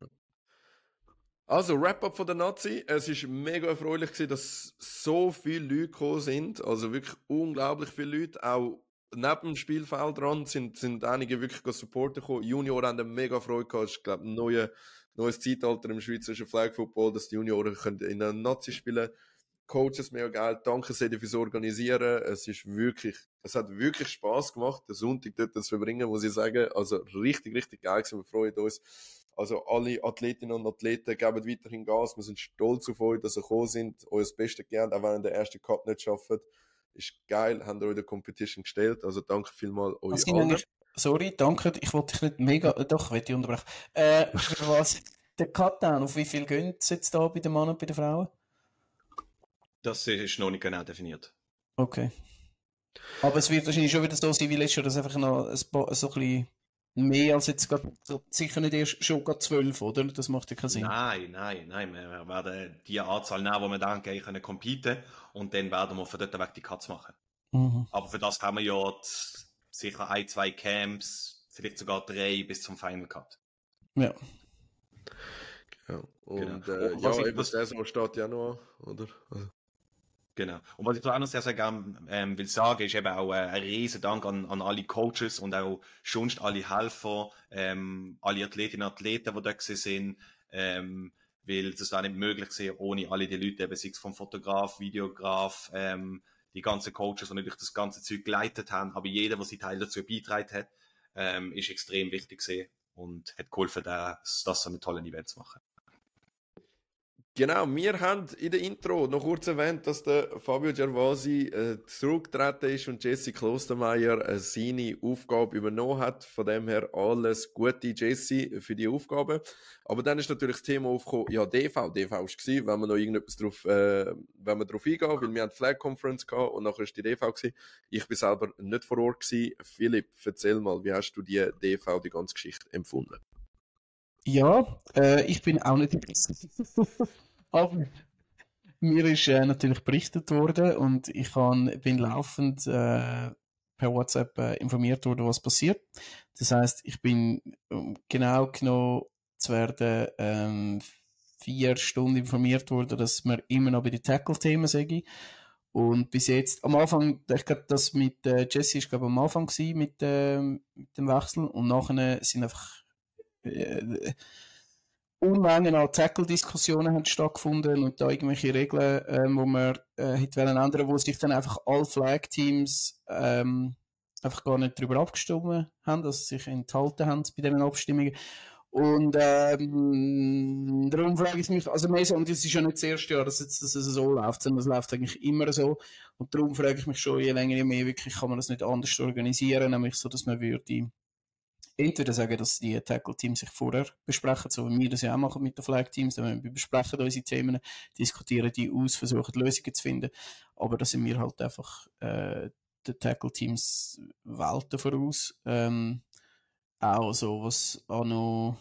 Also, Wrap-up von der Nazi. Es war mega erfreulich gewesen, dass so viele Leute gekommen sind. Also wirklich unglaublich viele Leute. Auch neben dem Spielfeldrand sind, sind einige wirklich supporten gekommen. Junioren haben eine mega Freude gehabt. Ich glaube, ein neues, neues Zeitalter im schweizerischen Flag Football, dass die Junioren können in einer Nazi spielen. Coaches mega geil. Danke sehr fürs Organisieren. Es ist wirklich, es hat wirklich Spass gemacht, den Sonntag dort zu verbringen, muss ich sagen. Also richtig, richtig geil gewesen. Wir freuen uns. Also alle Athletinnen und Athleten geben weiterhin Gas. Wir sind stolz auf euch, dass ihr gekommen sind, euer das Beste gelernt, auch wenn ihr den ersten Cup nicht schafft. Ist geil, habt ihr euch in der Competition gestellt. Also danke vielmals euch allen. Sorry, danke. Ich wollte dich nicht mega, doch, ich will unterbrechen. Äh, was, der Cutdown, auf wie viel gehen es jetzt da bei den Männern und bei den Frauen? Das ist noch nicht genau definiert. Okay. Aber es wird wahrscheinlich schon wieder so sein wie letztes Jahr, dass einfach noch ein paar, so ein bisschen mehr als jetzt gerade, sicher nicht erst schon gerade zwölf, oder? Das macht ja keinen Sinn. Nein, nein, nein. Wir werden die Anzahl nehmen, die wir dann gehen können, competen und dann werden wir von dort weg die Cuts machen. Mhm. Aber für das haben wir ja sicher ein, zwei Camps, vielleicht sogar drei bis zum Final Cut. Ja. Ja, und genau. äh, und ja, ich, eben das Saison steht ja noch an, oder? Also. Genau. Und was ich so auch noch sehr, sehr gerne ähm, will sagen, ist eben auch äh, ein riesen Dank an, an alle Coaches und auch sonst alle Helfer, ähm, alle Athletinnen und Athleten, die da sind, ähm, weil das wäre nicht möglich gewesen, ohne alle die Leute, eben sei es vom Fotograf, Videograf, ähm, die ganzen Coaches, die natürlich das ganze Zeug geleitet haben, aber jeder, der seinen Teil dazu beigetragen hat, ähm, ist extrem wichtig gewesen und hat geholfen, das, das so einen tollen Event zu machen. Genau, wir haben in der Intro noch kurz erwähnt, dass der Fabio Gervasi äh, zurückgetreten ist und Jesse Klostermeier äh, seine Aufgabe übernommen hat. Von dem her alles Gute, Jesse, für die Aufgabe. Aber dann ist natürlich das Thema aufgekommen, ja, D V. D V war es, wenn wir noch irgendetwas drauf, äh, wenn wir drauf eingehen, weil wir haben die Flag Conference gehabt und nachher ist die D V gewesen. Ich bin selber nicht vor Ort gewesen. Philipp, erzähl mal, wie hast du die D V, die ganze Geschichte empfunden? Ja, äh, ich bin auch nicht aber mir ist äh, natürlich berichtet worden und ich kann, bin laufend äh, per WhatsApp äh, informiert worden, was passiert. Das heisst, ich bin um genau genommen zu werden ähm, vier Stunden informiert worden, dass wir immer noch bei den Tackle-Themen sind. Und bis jetzt, am Anfang, ich glaube, das mit äh, Jesse ist glaube am Anfang gewesen, mit, äh, mit dem Wechsel und nachher sind einfach äh, Unmengen an Tackle-Diskussionen haben stattgefunden und da irgendwelche Regeln, ähm, wo man äh, hätte ändern, wo sich dann einfach alle Flag-Teams ähm, einfach gar nicht darüber abgestimmt haben, dass sie sich enthalten haben bei diesen Abstimmungen. Und ähm, darum frage ich mich, also mehr so, und das ist ja nicht das erste Jahr, dass, jetzt, dass es so läuft, sondern es läuft eigentlich immer so. Und darum frage ich mich schon, je länger, je mehr, wirklich kann man das nicht anders organisieren, nämlich so, dass man würde entweder sagen, dass die Tackle-Teams sich vorher besprechen, so wie wir das ja auch machen mit den Flag-Teams, wir besprechen unsere Themen, diskutieren die aus, versuchen Lösungen zu finden, aber da sind wir halt einfach äh, den Tackle-Teams Welten voraus. Ähm, auch so, was auch noch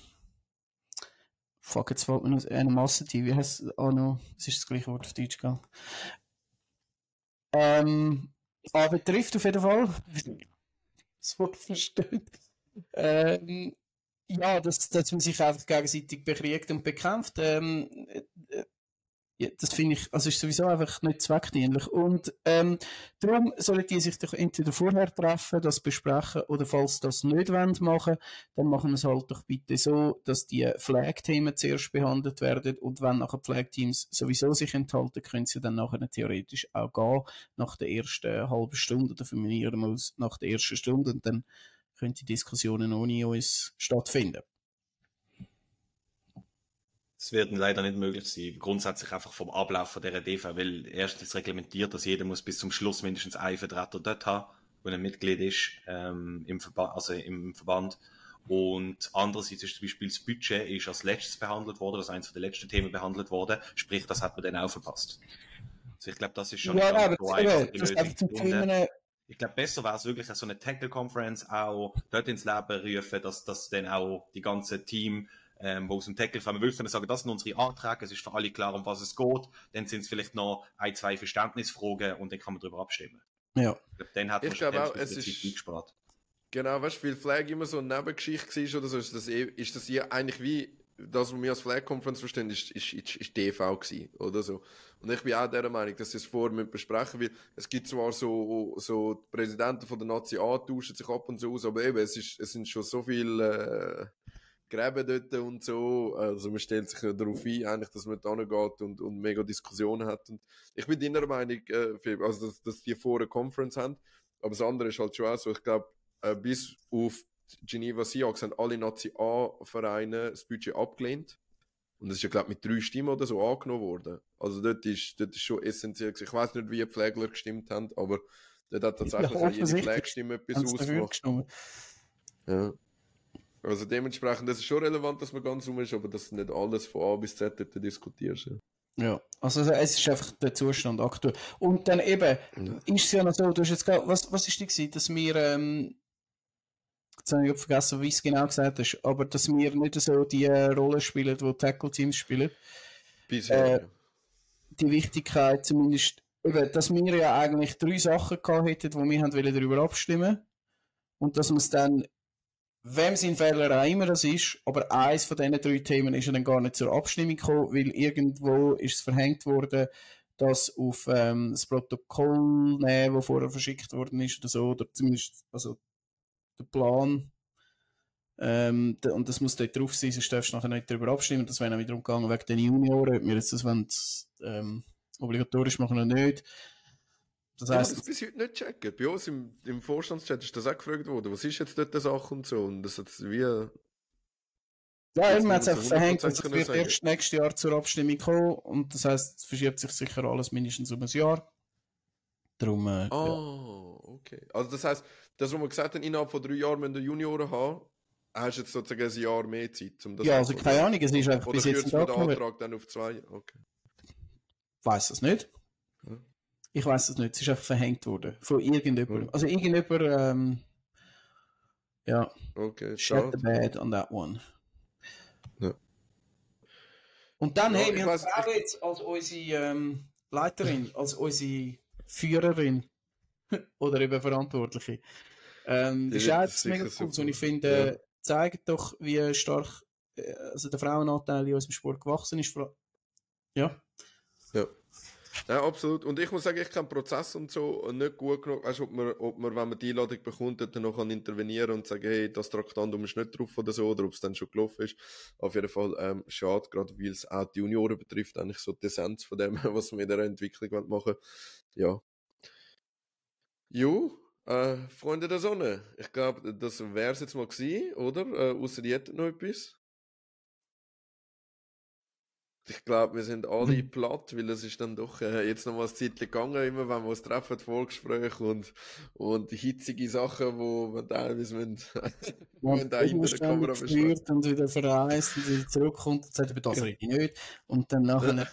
fuck, jetzt fällt mir noch Animosity, wie heißt es auch noch, das ist das gleiche Wort auf Deutsch, gell? Ähm, aber betrifft auf jeden Fall das Wort versteht. Ähm, ja, dass, dass man sich einfach gegenseitig bekriegt und bekämpft. Ähm, Ja, das finde ich, also ist sowieso einfach nicht zweckdienlich. Und ähm, darum sollen die sich doch entweder vorher treffen, das besprechen, oder falls das nicht wollen machen, dann machen wir es halt doch bitte so, dass die Flag-Themen zuerst behandelt werden und wenn nachher die Flag-Teams sowieso sich enthalten, können sie dann nachher theoretisch auch gehen, nach der ersten halben Stunde, oder von mir aus nach der ersten Stunde, und dann können die Diskussionen ohne uns stattfinden. Es wird leider nicht möglich sein, grundsätzlich einfach vom Ablauf von dieser D V, weil erstens reglementiert, dass jeder muss bis zum Schluss mindestens einen Vertreter dort haben, der ein Mitglied ist, ähm, im Verband, also im Verband. Und andererseits ist zum Beispiel das Budget ist als letztes behandelt worden, als eines der letzten Themen behandelt worden, sprich, das hat man dann auch verpasst. Also ich glaube, das ist schon ja, nicht aber so einfach, die das Lösung zu finden. Themen, Ich glaube, besser wäre es wirklich so eine Tackle-Conference auch dort ins Leben rufen, dass, dass dann auch die ganze Team, ähm, wo aus dem Tackle kommen, wirklich können sagen, das sind unsere Anträge, es ist für alle klar, um was es geht, dann sind es vielleicht noch ein, zwei Verständnisfragen und dann kann man darüber abstimmen. Ja. Ich glaube, dann hat man Ich schon glaube auch, es es Zeit ist- eingespart. Genau, weißt du, weil Flag immer so eine Nebengeschichte war oder so, ist das, eh- ist das hier eigentlich wie, das, was wir als Flag Conference verstehen, ist, ist, ist, ist D V gewesen, oder so. Und ich bin auch der Meinung, dass sie es vorher besprechen müssen, weil es gibt zwar so, so, die Präsidenten von der Nazi A tauschen sich ab und zu aus, aber eben, es ist, es sind schon so viele, äh, Gräben dort und so, also man stellt sich ja darauf ein, eigentlich, dass man da geht und, und mega Diskussionen hat. Und ich bin deiner Meinung, äh, Philipp, also dass, dass die vor eine Conference haben, aber das andere ist halt schon auch so, ich glaube, äh, bis auf Geneva Seahawks haben alle Nazi-A-Vereine das Budget abgelehnt. Und das ist ja, glaube ich, mit drei Stimmen oder so angenommen worden. Also dort ist, dort ist schon essentiell gewesen. Ich weiss nicht, wie die Pflegler gestimmt haben, aber dort hat tatsächlich Ja, auch jede offensichtlich Pflegstimme etwas haben sie dafür ausgemacht. gestimmt. Ja. Also dementsprechend, das ist schon relevant, dass man ganz rum ist, aber dass du nicht alles von A bis Z dort diskutierst. Ja. Ja, also es ist einfach der Zustand aktuell. Und dann eben, ist es ja noch so, du hast jetzt gerade, was, was ist die gewesen, dass wir, ähm, jetzt habe ich vergessen, wie es genau gesagt hast, aber dass wir nicht so die äh, Rolle spielen, die Tackle-Teams spielen. Bisher, Äh, ja. Die Wichtigkeit zumindest, eben, dass wir ja eigentlich drei Sachen gehabt hätten, wo wir haben wollen darüber abstimmen. Und dass man es dann, wem sein Fehler auch immer das ist, aber eins von diesen drei Themen ist ja dann gar nicht zur Abstimmung gekommen, weil irgendwo ist es verhängt worden, dass auf ähm, das Protokoll nehmen, das vorher verschickt worden ist oder so, oder zumindest also der Plan. Ähm, de, und das muss dort drauf sein, sonst darfst du nachher nicht darüber abstimmen. Das wäre dann wiederum gegangen wegen den Junioren, ob wir jetzt das wollen, ähm, obligatorisch machen oder nicht. Das Ich habe heisst, das bis heute nicht gecheckt. Bei uns im, im Vorstandschat ist das auch gefragt worden, was ist jetzt dort die Sache und so. Und das hat wie... ja, jetzt eben, man hat es nicht einfach so verhängt, hundert Prozent und es können wird sagen. erst nächstes Jahr zur Abstimmung kommen und das heisst, es verschiebt sich sicher alles mindestens um ein Jahr. Darum, äh, Ah, okay. Also das heisst, das, was wir gesagt haben, innerhalb von drei Jahren müssen wir Junioren haben, hast du jetzt sozusagen ein Jahr mehr Zeit, um das ja, also machen, keine oder? Ahnung, es ist einfach Oder bis jetzt kürzt nicht man den angenommen. Antrag dann auf zwei? Okay. Ich weiss es nicht. Ja. Ich weiss es nicht, es ist einfach verhängt worden. Von irgendjemandem. Ja. Also irgendjemand, ähm, ja, Okay, shut the schade. bed on that one. Ja. Und dann, Ja, hey, ich wir haben weiss- Frau jetzt als unsere ähm, Leiterin, als unsere Führerin oder eben Verantwortliche. Ähm, das Die ist auch wird jetzt mega sicher cool. super. Und ich finde, äh, zeigt doch, wie stark äh, also der Frauenanteil in unserem Sport gewachsen ist. Vor- Ja. Ja. Ja, absolut. Und ich muss sagen, ich kenne den Prozess und so nicht gut genug. Weißt du, ob man, ob man, wenn man die Einladung bekommt, dann noch kann intervenieren und sagen, hey, das Traktandum ist nicht drauf oder so, oder ob es dann schon gelaufen ist. Auf jeden Fall ähm, schade, gerade weil es auch die Junioren betrifft, eigentlich so die Essenz von dem, was wir in der Entwicklung machen wollen. Ja. Jo, äh, Freunde der Sonne, ich glaube, das wäre es jetzt mal gewesen, oder? Äh, ausser ihr hättet noch etwas? Ich glaube, wir sind alle platt, weil es ist dann doch äh, jetzt noch mal ein Zeit gegangen, immer wenn wir uns treffen, Vorgespräche und, und hitzige Sachen, wo man teilweise müssen, müssen auch hinter der Kamera besprechen. gespürt und wieder verreist und wieder zurückkommt und sagt, aber das rede ich nicht. Und dann nachher,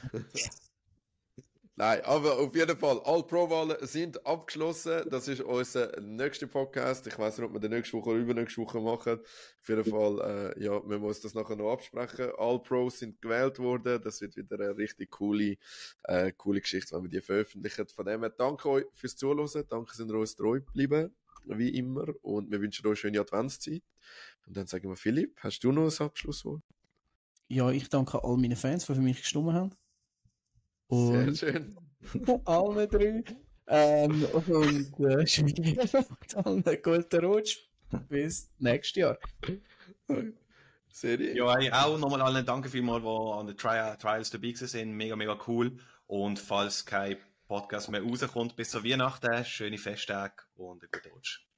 Nein, aber auf jeden Fall, alle Pro-Wahlen sind abgeschlossen. Das ist unser nächster Podcast. Ich weiß nicht, ob wir den nächste Woche oder übernächste Woche machen. Auf jeden Fall, äh, ja, wir müssen das nachher noch absprechen. Alle Pros sind gewählt worden. Das wird wieder eine richtig coole, äh, coole Geschichte, wenn wir die veröffentlichen. Von dem her, danke euch fürs Zuhören. Danke, sind ihr uns treu geblieben. Wie immer. Und wir wünschen euch eine schöne Adventszeit. Und dann sagen wir, Philipp, hast du noch ein Abschlusswort? ja, ich danke all meinen Fans, die für mich gestimmt haben. Und Sehr schön. alle drei. Ähm, und äh, Schwiegervater, allen einen guten Rutsch. Bis nächstes Jahr. Serie. Ja, hey, auch nochmal allen danke vielmals, die an den Tri Trials dabei gewesen sind. Mega, mega cool. Und falls kein Podcast mehr rauskommt bis zur Weihnachten, schöne Festtage und einen guten Rutsch.